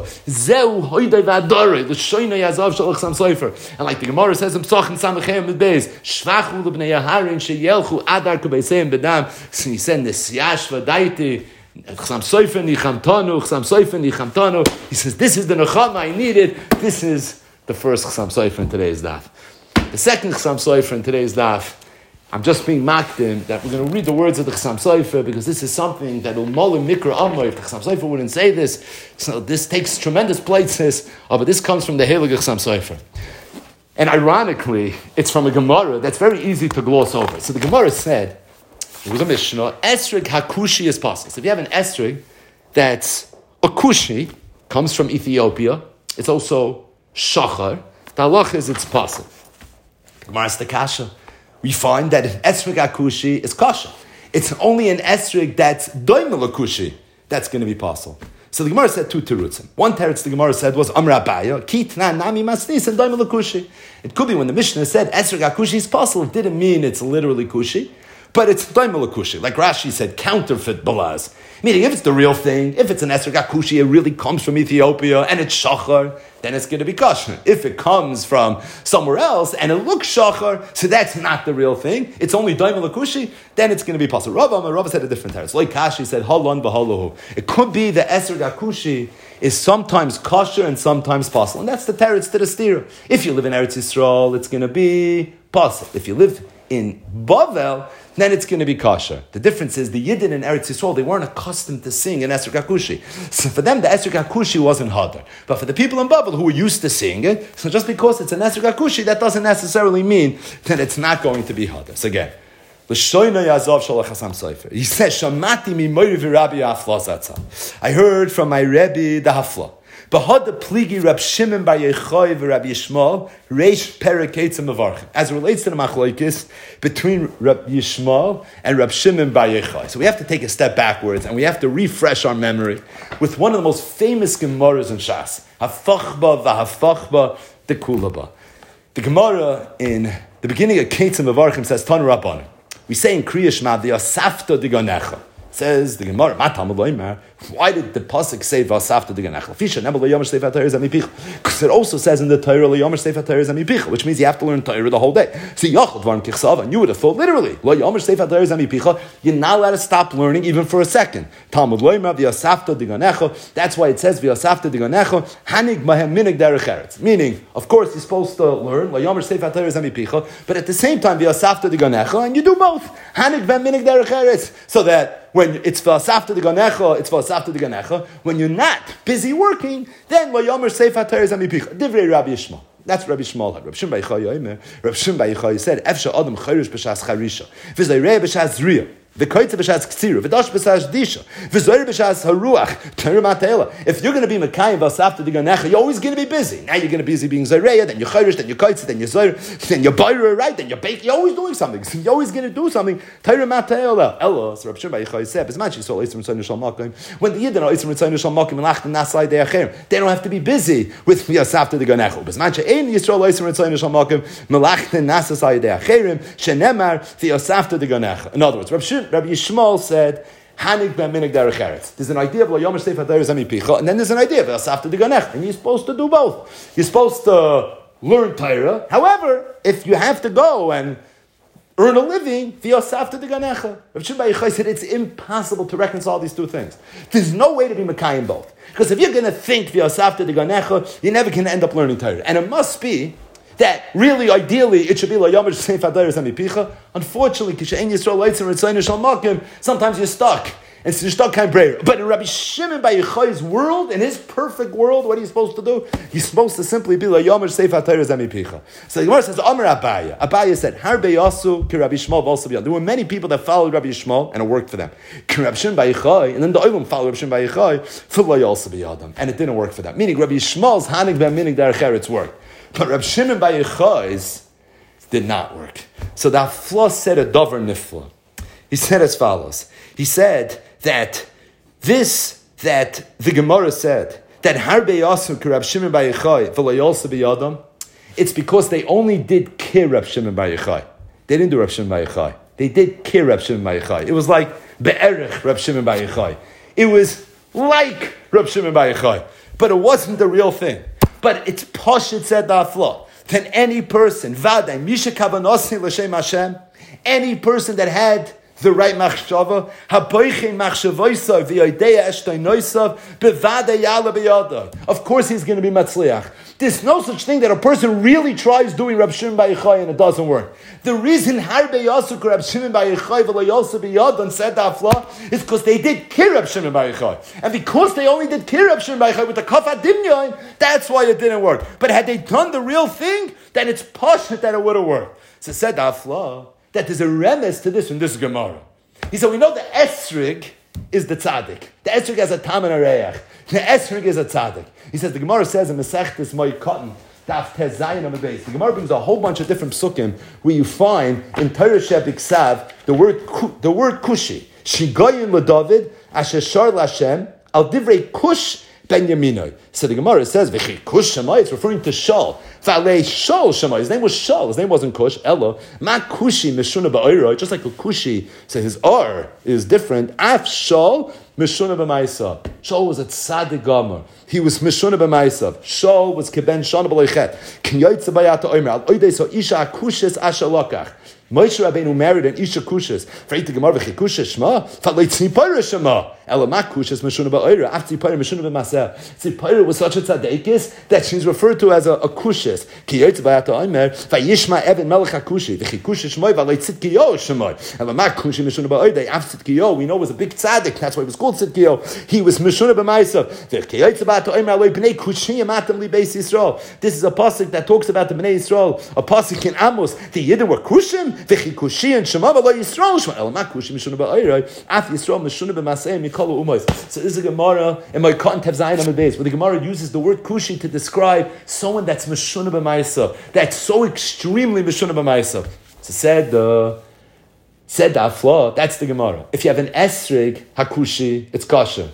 and like the Gemara says in Psachim Samachem with Beis, Shvachu l'bnei Yaharin sheyelchu adar k'beiseim bedam. So he said, Nisyash v'daiti, Chassam Sofer nichamtanu, Chassam Sofer nichamtanu. He says, this is the nechama I needed. This is the first Chassam Sofer in today's daf. The second Chassam Sofer in today's daf, I'm just being makdim that we're going to read the words of the Chassam Sofer because this is something that will molim mikra amor. If the Chassam Sofer wouldn't say this, so this takes tremendous places. Oh, but this comes from the Heilig Chassam Sofer. And ironically, it's from a Gemara that's very easy to gloss over. So the Gemara said, it was a Mishnah, esrog hakushi is possible. So if you have an esrog that's a kushi, comes from Ethiopia, it's also shachar, the halach is it's possible. The Gemara is the kasha. We find that an esrog akushi is kosher. It's only an esrog that's doimel akushi that's going to be possible. So the Gemara said two terutzim. One teretz the Gemara said was Amra Baya, kitna nami masnis and doimel akushi. It could be when the Mishnah said esrog akushi is possible, it didn't mean it's literally kushi, but it's doimel akushi. Like Rashi said, counterfeit balaz. Meaning, if it's the real thing, if it's an esrog akushi, it really comes from Ethiopia and it's shachar, then it's going to be kosher. If it comes from somewhere else and it looks shachar, so that's not the real thing. It's only daimel akushi, then it's going to be possible. Rava, Rava said a different teretz. Like Kashi said, halon v'halahu. It could be the esrog akushi is sometimes kosher and sometimes possible, and that's the teretz to the stira. If you live in Eretz Yisrael, it's going to be possible. If you live in Bavel, then it's going to be kosher. The difference is the Yidden in Eretz Yisrael, they weren't accustomed to sing an esrog akushi. So for them, the esrog akushi wasn't hadar. But for the people in Bavel who were used to seeing it, so just because it's an esrog akushi, that doesn't necessarily mean that it's not going to be hadar. So again, he says, Shamati mi moiri v'Rabbi Hafla zatzal. I heard from my Rebbe, the Hafla. Bahad the pligi Rab Shimon bar Yochai v'Rabbi Yishmael reish perek eitzim mevarchim. As it relates to the machlokes between Rab Yishmael and Rab Shimon bar Yochai. So we have to take a step backwards and we have to refresh our memory with one of the most famous gemaras in Shas, Hafachba v'Hafachba the Kulaba. The Gemara in the beginning of Keitzim mevarchim says Tanu Rabbanan. We say in Kriya Shema the Asafta diganecha. Says the Gemara, why did the pasuk say Vasafta Diganechel? Because it also says in the Torah, which means you have to learn Torah the whole day. So and you would have thought literally, you're not allowed to stop learning even for a second. That's why it says Vasafta Diganechel, Hanig Mahem Minig Derech Eretz. Meaning, of course, you're supposed to learn, but at the same time, Vasafta Diganechel, and you do both. Hanig Mahem Minig Derech Eretz. So that when it's Vasafta Diganecha, it's Vasafta Diganecha. When you're not busy working, then Lo Yomer Seif HaTorah Zamipicha. Divrei Rabbi Yishmael. That's Rabbi Shmuel. Rabbi Shimon Bar Yochai Rabbi Shimon Bar Yochai said, Efsha Adam Chayrish B'Shas Charisha. V'Zayrei B'Shas Zriya. V'Koytze B'Shas Ktsira. V'Dosh B'Shas Disha. V'Zoyre B'Shas Haruach. Torah Matela. If you're going to be Mekayim Vasafta Diganecha, you're always going to be busy. Now you're going to be busy being Zayreya, then you're Chayrish, then you're Koytze, then you're Zoyre, then you're Bayra, right? Then you're Bake. You're always doing something. You're always going to do something. Torah Matela. Ella. So Rabbi Shimon Bar Yochai said, when the Yidden are Yisrael Mitzayim Nishal Makim and Lachten Nasai De'achem, they don't have to be busy with Vasafta Diganecha. Bismanche Ein Yisrael Yisrael Mitzayim Nishal Makim Melachten Nasai De'achem Shenemar Vasafta Diganecha. In other words, Rabbi Yishmael said, Hanig ben minig derech eretz. There's an idea of lo yomer seif HaTorah zamipicha, and then there's an idea of Vasafta Diganecha, and you're supposed to do both. You're supposed to learn Torah. However, if you have to go and earn a living, Vasafta Diganecha. Rav Shimon Bar Yochai said it's impossible to reconcile these two things. There's no way to be Mekayim both. Because if you're going to think Vasafta Diganecha, you're never going to end up learning Torah. And it must be that really, ideally, it should be la yomer seif HaTorah zamipicha. Unfortunately, kishein Yisrael leitzim ritzayim nishal makim, sometimes you're stuck. And so you're stuck kind of brave. But in Rabbi Shimon Bar Yochai's world, in his perfect world, what are you supposed to do? You're supposed to simply be la yomer seif HaTorah zamipicha. So the Gemara says, Amar Abaya. Abaya said, Harbe yasu ki Rabbi Shmuel v'alsa b'yad. There were many people that followed Rabbi Shmuel, and it worked for them. Ki Rabbi Shimon Bar Yochai, and then the Olim followed Rabbi Shimon Bar Yochai, for la yalsa b'yadam. And it didn't work for them. Meaning, Rabbi Shmuel's hanig ben minig derech eretz worked. But Rabbi Shimon Bar Yochai's did not work. So the Hafla said a dover nifla. He said as follows. He said that this, that the Gemara said, that Harbe Yasu ki Rabbi Shimon Bar Yochai v'lo yalsa b'yadam, it's because they only did kir Rabbi Shimon Bar Yochai. They didn't do Rabbi Shimon Bar Yochai. They did kir Rabbi Shimon Bar Yochai. It was like be'erich Rabbi Shimon Bar Yochai. It was like Rabbi Shimon Bar Yochai. But it wasn't the real thing. But it's Pashut said the Hafla. Then any person, Vaday, Misha Kavanosni L'Shem Hashem, any person that had the right machshava, haboichin machshavoisav v'yodeya eshtoinoisav bevadei yala b'yadai. Of course, he's going to be matzliach. There's no such thing that a person really tries doing Rabbi Shimon Bar Yochai and it doesn't work. The reason Harbe Yasuk Rabbi Shimon Bar Yochai v'lo yalsa b'yadai said the Hafla is because they did kir Rabbi Shimon Bar Yochai, and because they only did kir Rabbi Shimon Bar Yochai with the kaf adimyon, that's why it didn't work. But had they done the real thing, then it's pashut that it would have worked. So said the Hafla that there's a remes to this from this Gemara. He said, we know the esrig is the tzaddik. The esrig has a tam and a reach. The esrig is a tzaddik. He says, the Gemara says in Masechtes Moed Katan, Daf Tez Zayin Amud Beis. The Gemara brings a whole bunch of different psukim where you find in Torah Shebiksav the word the word kushi. Shigoyin LeDavid, Asher Shar LaShem, Al Divrei Kush Ben Yaminoi. So the Gemara says, V'chi Kush Shemai, it's referring to Shal. V'alei Shal Shemai, his name was Shal, his name wasn't Kush, Elo. Ma Kushi Meshuna Ba'oiroi, just like a Kushi, so his R is different. Af Shal Meshuna B'maisa. Shal was a tzaddik gomer. He was Meshuna B'maisa. Shal was Keben Shana B'leichet. Kinyoytze Bayata Oimer, Al Oidei So Isha Kushes Asha Lokach. Moshe Rabbeinu married an Isha Kushes. Freit the Gemara v'chi Kushes Shema. Falei Tzipayra Shema. Elamak Kushes Meshuna Ba'oira. After Tzipayra Meshuna B'maseh. Tzipayra was such a tzaddikis that she's referred to as a, a Kushes. Ki Yotze Bayata Omer. Vayishma Even Melech HaKushi. V'chi Kushes Shema. Valei Tzidkiyo Shema. Elamak Kushi Meshuna Ba'oira. After Tzidkiyo, we know was a big tzaddik. That's why it was called Tzidkiyo. He was Meshuna B'maisa. V'chi Yotze Bayata Omer. Aloi B'nei Kushiyam Atam Li Beis Yisrael. This is a pasuk that talks about the Bnei Yisrael. A pasuk in Amos. The Yidden were Kushim. V'chi Kushi and Shema V'lo Yisrael. Shema Elamak Kushi Meshuna Ba'oira. Af Yisrael Meshuna B'maseh Mikolu Umos. So this is a Gemara in my Cotton Tev Zayin Amud Beis, where the Gemara uses the word Kushi to describe someone that's Meshuna B'maisa, that's so extremely Meshuna B'maisa. So said the said the Hafla, that's the Gemara. If you have an Esrig Hakushi, it's kosher.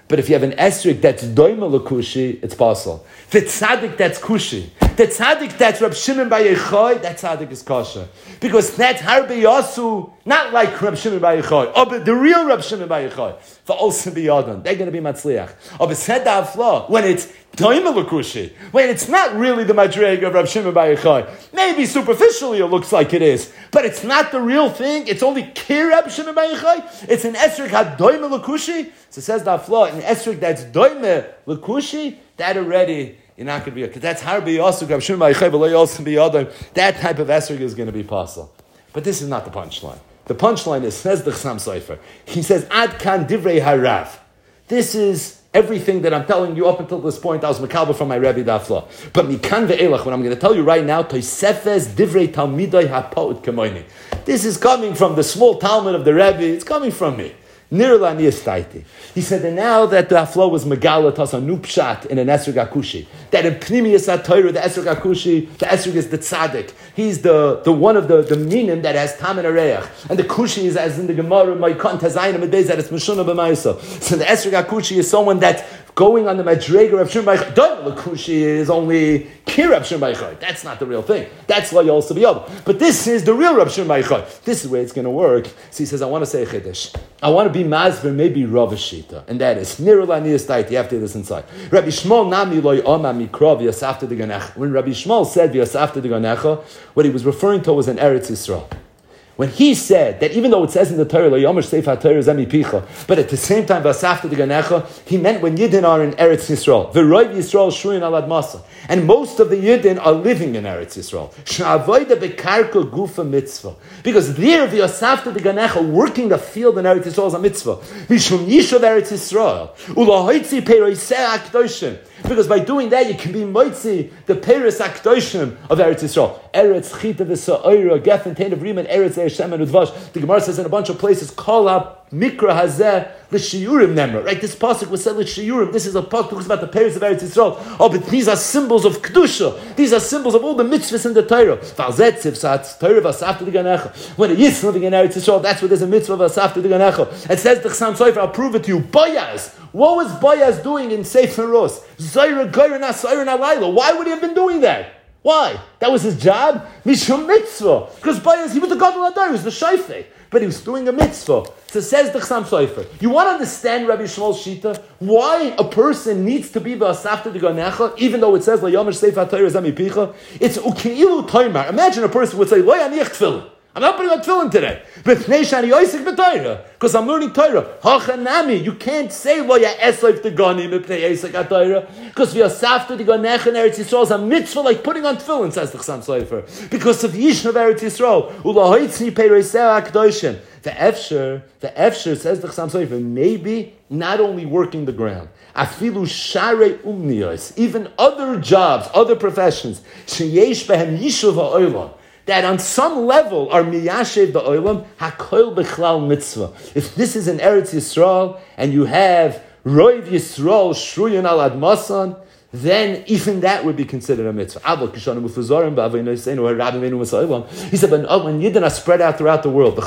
But if you have an esrog that's doima lekushi, it's possible. The tzaddik that's kushi. The tzaddik that's Rab Shimon Bar Yochai, that tzaddik is kosher. Because that's Harbe Yasu, not like Rab Shimon Bar Yochai, or but the real Rab Shimon Bar Yochai. For also biyadon, they're going to be matzliach. Or b'sed ha'afla, when it's doima lekushi, when it's not really the madreg of Rab Shimon Bar Yochai. Maybe superficially it looks like it is, but it's not the real thing. It's only kir Rab Shimon Bar Yochai. It's an esrog had doima lekushi. So it says the ha'afla, an esrog that's doima lekushi, that already you're not going to be, because that's harbi yasuk Rab Shimon Bar Yochai v'lo yosem biyadon. That type of esrog is going to be possible. But this is not the punchline. The punchline is, says the Chassam Sofer. He says, Ad kan divrei harav. This is everything that I'm telling you up until this point. I was makalba from my Rebbe Dafla. But mikan ve'elach, what I'm going to tell you right now, toisefes divrei talmidai ha'pa'ut kamoini. This is coming from the small Talmud of the Rebbe. It's coming from me. He said that now that the Aflo was Megala Tasa Nupshat in an Esrog Akushi, that in Pnimius HaTorah, the Esrog Akushi, the Esrog is the Tzaddik. He's the, the one of the, the Minim that has Tam and Areach. And the Kushi is as in the Gemara, Maikon Tazayim Adez, that it's Meshuna B'Maisa. So the Esrog Akushi is someone that's going on the Madrega of Shimon Bar Yochai. Don't Kushi is only Kir Rab Shimon Bar Yochai. That's not the real thing. That's why you also be able. But this is the real Rab Shimon Bar Yochai. This is where it's going to work. So he says, I want to say a Chiddush. I want to be Mazver, maybe Rav Shita. And that is, Nirul Aniyas Daiti, you have to do this inside. Rabbi Shmuel Nami Loi Oma Mikra V'yasafta D'Ganecha. When Rabbi Shmuel said V'yasafta D'Ganecha, what he was referring to was an Eretz Yisrael. When he said that even though it says in the Torah, Lo Yomer Seif HaTorah Zemi Picha, but at the same time, V'asafta D'Ganecha, he meant when Yidden are in Eretz Yisrael. V'roi Yisrael Shuyin Al Admasa. And most of the Yidden are living in Eretz Yisrael. Sh'avoida Bekarka Gufa Mitzvah. Because there, V'asafta D'Ganecha, working the field in Eretz Yisrael is a mitzvah. Mishum Yishav Eretz Yisrael. Ulahoitzi Peroiseh HaKdoshim. Because by doing that, you can be moitzi the Peres HaKdoshim of Eretz Yisrael. Eretz Chita V'Sa'oira, Geffen Tein of Riemann, Eretz Eishem and Udvash. The Gemara says in a bunch of places, Kol HaMikra Hazeh L'Shiyurim Nemra. Right, this pasuk was said L'Shiyurim. This is a pasuk talks about the Peres of Eretz Yisrael. Oh, but these are symbols of Kedusha. These are symbols of all the mitzvahs in the Torah. When a Yisrael living in Eretz Yisrael, that's where there's a mitzvah of Asafta D'Ganecha. It says the Chassam Sofer, I'll prove it to you. Boyaz. What was Boyaz doing in Sefer Ros? Zaira Goyra Nasayra Nalayla. Why would he have been doing that? Why? That was his job? Mishum mitzvah. Because Boyaz, he was the Gadol Adar, he was the Shofet. But he was doing a mitzvah. So says the Chassam Sofer. You want to understand Rabbi Shmuel's Shita? Why a person needs to be B'asafta D'Ganecha, even though it says Lo Yomer Seif HaTorah Zemi Picha? It's Uki'ilu Toimar. Imagine a person would say, Lo Yaniach Tefillin. I'm not putting on tefillin today. Because I'm learning Torah. Hachanami, you can't say lo ya esayf tegani mipnei esek ha-Torah. Because v'yasafta diganech in Eretz Yisrael is a mitzvah like putting on tefillin, says the Chassam Sofer. Because of Yishna of Eretz Yisrael. Ulahoitzni peiroiseh ha-Kedoshim. The Efsher, the Efsher, says the Chassam Sofer, maybe not only working the ground. Afilu sharei umniyos. Even other jobs, other professions. Sheyesh behem yishuv ha'olam. That on some level are miyashev the olam hakoil bechlal mitzvah. If this is in Eretz Yisrael and you have roiv Yisrael shruyan al admasan, then even that would be considered a mitzvah. He said, but when Yidden are spread out throughout the world,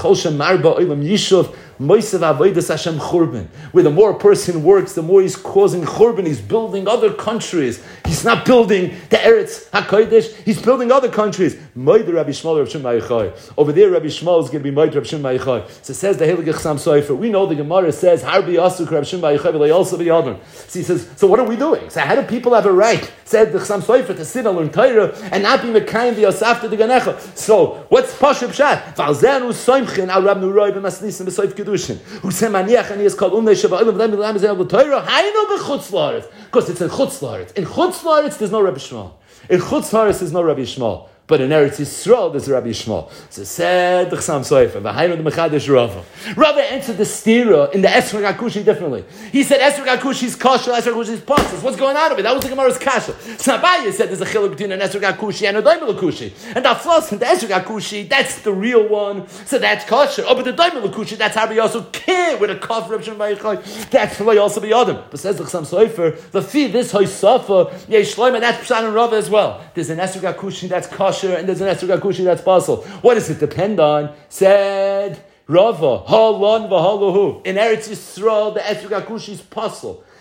where the more a person works, the more he's causing churban, he's building other countries. He's not building the Eretz HaKodesh, he's building other countries. Over there, Rabbi Shmuel is going to be Moed Rabbi Shimon Bar Yochai. So says the Heilige Chassam Sofer, we know the Gemara says, Harbi Asuk Rabbi Shimon Bar Yochai v'lo also b'yadon. So he says, so what are we doing? So how do people have a right, said the Chassam Sofer, to sit and learn Torah and not be Mekayim v'yasafta D'Ganecha? So what's Pashup Pshat? V'alzenu soimchin al Rab Nuroi b'masnisim b'soif kedushin. Who said maniach and he is called umnei sheba'olim v'lem v'lem v'zeh v'Torah. Hainu b'chutz la'aretz. Because it's in chutz la'aretz. In chutz la'aretz there's no Rabbi Shmuel. In chutz la'aretz there's no Rabbi Shmuel. But in Eretz Yisrael, there's Rabbi Shmuel. So said the Chassam Sofer, v'hainu the Mechadish Rava. Rava answered the stira in the Esrog HaKushi differently. He said Esrog HaKushi is kosher, Esrog HaKushi is pastos. What's going on over it? That was the Gemara's kasha. So Abaye said there's a chiluk between an Esrog HaKushi and a Daimel HaKushi. And the floss in the Esrog HaKushi, that's the real one. So that's kosher. Oh, but the Daimel HaKushi, that's how we also care with a kaf Reb Shimon Bar Yochai. That's the way also be Adam. But says the Chassam Sofer, the fee this hoisafa, yesh shloima, that's Pshat and Rava as well. There's an Esrog HaKushi that's kosher, and there's an Esrog HaKushi that's possible. What does it depend on? Said Rava, halon v'halahu. In Eretz Yisrael, the Esrog HaKushi is possible.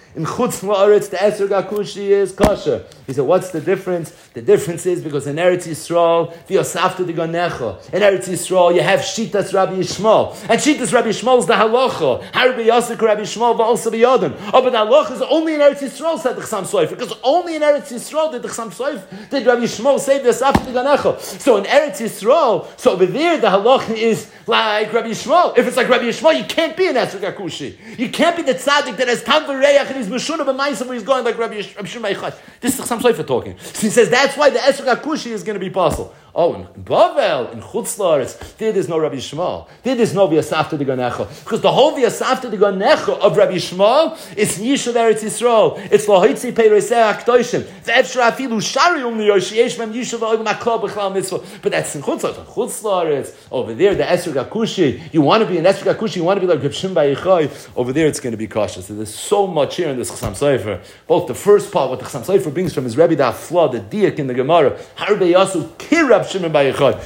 In Chutz La'aretz, the Eser Gakushi is kosher. He said, what's the difference? The difference is because in Eretz Yisrael, v'yosafta d'ganecha. In Eretz Yisrael, you have Shitas Rabbi Yishmael. And Shitas Rabbi Yishmael is the halacha. Harbi Yasik Rabbi Yishmael v'alsa b'yadin. Oh, but the halacha is only in Eretz Yisrael, said the Chassam Sofer. Because only in Eretz Yisrael did the Chassam Sofer, did Rabbi Yishmael say v'yosafta d'ganecha. So in Eretz Yisrael, so over there, the halacha is like Rabbi Yishmael. If it's like Rabbi Yishmael, you can't be an Eser Gakushi. You can't be the tzaddik that has tam v'reach and he's meshuna b'maisa where he's going like Rabbi Shimon Eichad. This is Chassam Sofer talking. So he says that's why the Eser Gakushi is going to be possible. Oh, in Bavel, in Chutz La'aretz, there is no Rabbi Yishmael. There is no V'yasafta d'ganecha. Because the whole V'yasafta d'ganecha of Rabbi Yishmael is Yishuv Eretz Yisrael. It's L'hoitzi Peiroisei HaKdoshim. V'efshar afilu sharium liyosh yesh mem Yishuv ha'olim HaKol b'chlal mitzvah. But that's in Chutz La'aretz. In Chutz La'aretz, over there, the Eser Gakushi, you want to be an Eser Gakushi, you want to be like Reb Shimon Bar Yochai, over there it's going to be cautious. So there's so much here in this Chassam Sofer. Both the first part, what the Chassam Sofer brings from his Rebbe, the Afla, the Diak in the Gemara, Harbe Yasu Kirab Shimon Bar Yochai.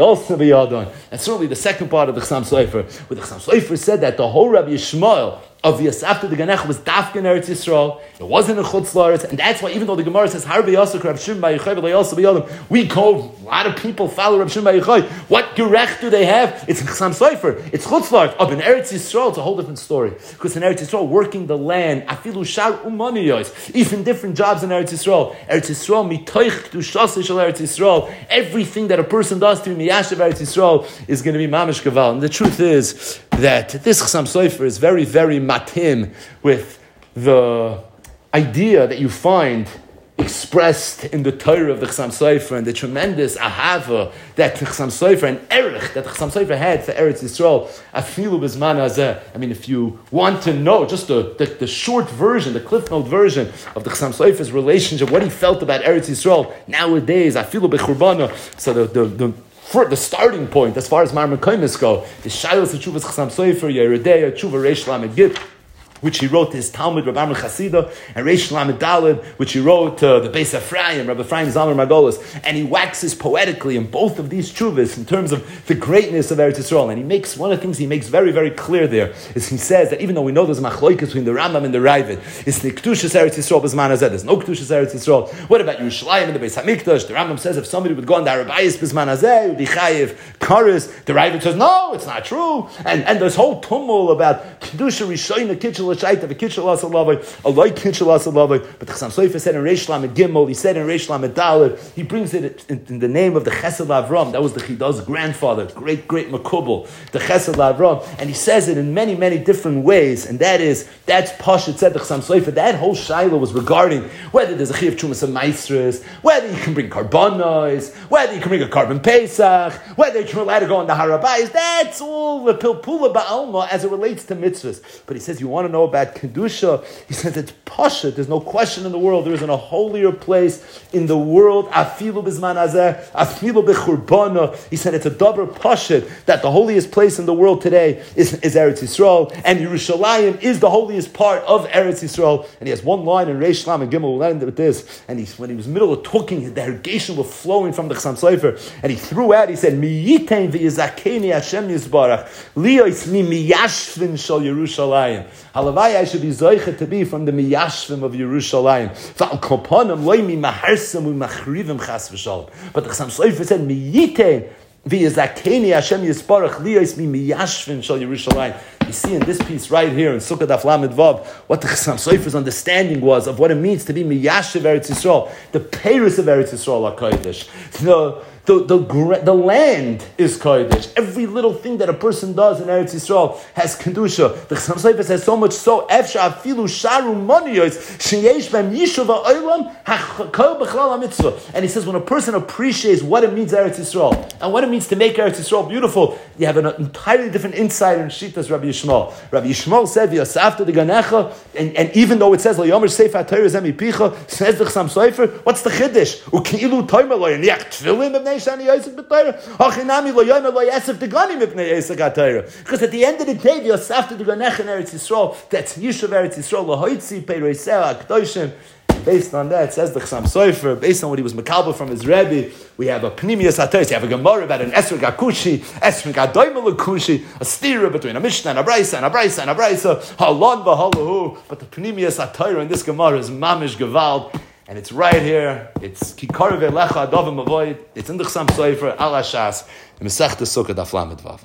And certainly the second part of the Chassam Sofer, where the Chassam Sofer said that the whole Rabbi Yishmael of V'yasafta d'ganecha was dafka in Eretz Yisrael. It wasn't in Chutz La'aretz, and that's why even though the Gemara says Harbe Yasuk Rab Shimon Bar Yochai v'lo b'yadam, we go. A lot of people follow Rab Shimon Bar Yochai. What gerech do they have? It's in Chassam Sofer. It's Chutz La'aretz. Up in Eretz Yisrael, it's a whole different story. Because in Eretz Yisrael, working the land, afilu shar umaniyos, even different jobs in Eretz Yisrael. Eretz Yisrael mitoich kedushas shel Eretz Yisrael. Everything that a person does to miyashav Eretz Yisrael is going to be mamish gaval. And the truth is that this Chassam Sofer is very, very matim with the idea that you find expressed in the Torah of the Chassam Sofer and the tremendous ahava that the Chassam Sofer and erich that the Chassam Sofer had for Eretz Yisrael. Afilu b'zman hazeh. I mean, if you want to know just the, the, the short version, the Cliff Note version of the Chassam Sofer's relationship, what he felt about Eretz Yisrael nowadays, afilu b'churbana. So the the, the For the starting point, as far as Mar Mekaymis go, the Shailos Teshuvas Chassam Sofer, Yeridei, Tshuva Reish Lamed Gimel, which he wrote to his Talmud, Rabbi Amr Chasida, and Reish Lamed Daled, which he wrote to uh, the Beis Ephraim, Rabbi Ephraim Zalman Margolis, and he waxes poetically in both of these tshuvas in terms of the greatness of Eretz Yisrael. And he makes, one of the things he makes very, very clear there, is he says that even though we know there's a machloikas between the Rambam and the Ravid, it's the Kedushas Eretz Yisrael b'zman hazeh. There's no Kedushas Eretz Yisrael. What about Yerushalayim and the Beis HaMikdash? The Rambam says if somebody would go on the Arabayis b'zman hazeh, would be chayiv karis. The Ravid says no, it's not true. And and there's whole tumul about Kedusha Rishayna Kitchel L'Shaita v'Kitchel Asalavai, a like Kitchel Asalavai. But the Chassam Sofer said in Reish Lamed Gimel, he said in Reish Lamed Daled, he brings it in, in the name of the Chesed L'Avram. That was the Chidah's grandfather, great great Makubal, the Chesed L'Avram, and he says it in many many different ways. And that is that's Pashat said the Chassam Sofer. That whole shaila was regarding whether there's a Chiyuv Trumas of Maestras, whether you can bring karbanos, whether you can bring a carbon Pesach, whether you're allowed to go on the Harabayis. That's all the Pilpula Ba'alma as it relates to mitzvahs. But he says you want to know about Kedusha, he says it's Pashat. There's no question in the world. There isn't a holier place in the world. Afilu b'zman hazeh, afilu b'churbana. He said it's a double Pashat that the holiest place in the world today is, is Eretz Yisrael, and Yerushalayim is the holiest part of Eretz Yisrael. And he has one line in Reish Lamed Gimel. We'll end with this. And he, when he was in the middle of talking, the irrigation was flowing from the Chassam Sofer, and he threw out. He said, "Mi yitein v'yizakeni Hashem Yisbarach liyos mi miyashvin shel Yerushalayim." Halavai, I should be zoichet to be from the miyashvim of Yerushalayim. V'al kopanim loy mi maharsem u'machrivim chas v'shalom. But the Chassam Sofer said, "Mi yitein v'yizakeni Hashem Yisbarach liyos mi miyashvin shel Yerushalayim." You see in this piece right here in Sukkah Daf Lamed Vav what the Chassam Sofer's understanding was of what it means to be miyashiv Eretz Yisrael. The peiros of Eretz Yisrael are kodesh. The The, the, the land is Kodesh. Every little thing that a person does in Eretz Yisrael has Kedusha. The Chassam Sofer says so much so, Efsha afilu sharu moniyos, sheyesh b'em yishuv ha'olam ha'kol b'chlal ha'mitzvah. And he says when a person appreciates what it means Eretz Yisrael, and what it means to make Eretz Yisrael beautiful, you have an entirely different insight in Shittas Rabbi Yishmael. Rabbi Yishmael said, V'yasafta d'ganecha, and, and even though it says, L'yomer sefer Torah zeh mipicha, says the Chassam Sofer, what's the Chiddush? U'ki'ilu toimer lo yaniach tefillin b'bnei because at the end of the day, Yosef to the Ganech in Eretz Yisrael, that's Yishuv Eretz Yisrael, Lahoitzi, Peiroisei, Akdoshim. Based on that, says the Chassam Sofer, based on what he was makabel from his Rebbe, we have a Pnimiyas HaToros. You have a Gemara about an Esrog HaKushi, Esrog HaDoimel HaKushi, a stira between a Mishnah and a Brisa, and a Brisa and a Brisa, Halon v'Halahu. But the Pnimiyas HaToros in this Gemara is Mamish Gevald, and it's right here. It's Kikarve Lecha Adavim Avoid. It's in the Chassam Sofer, Al Hashas, in Masechta Sukkah Daf Lamed Vav.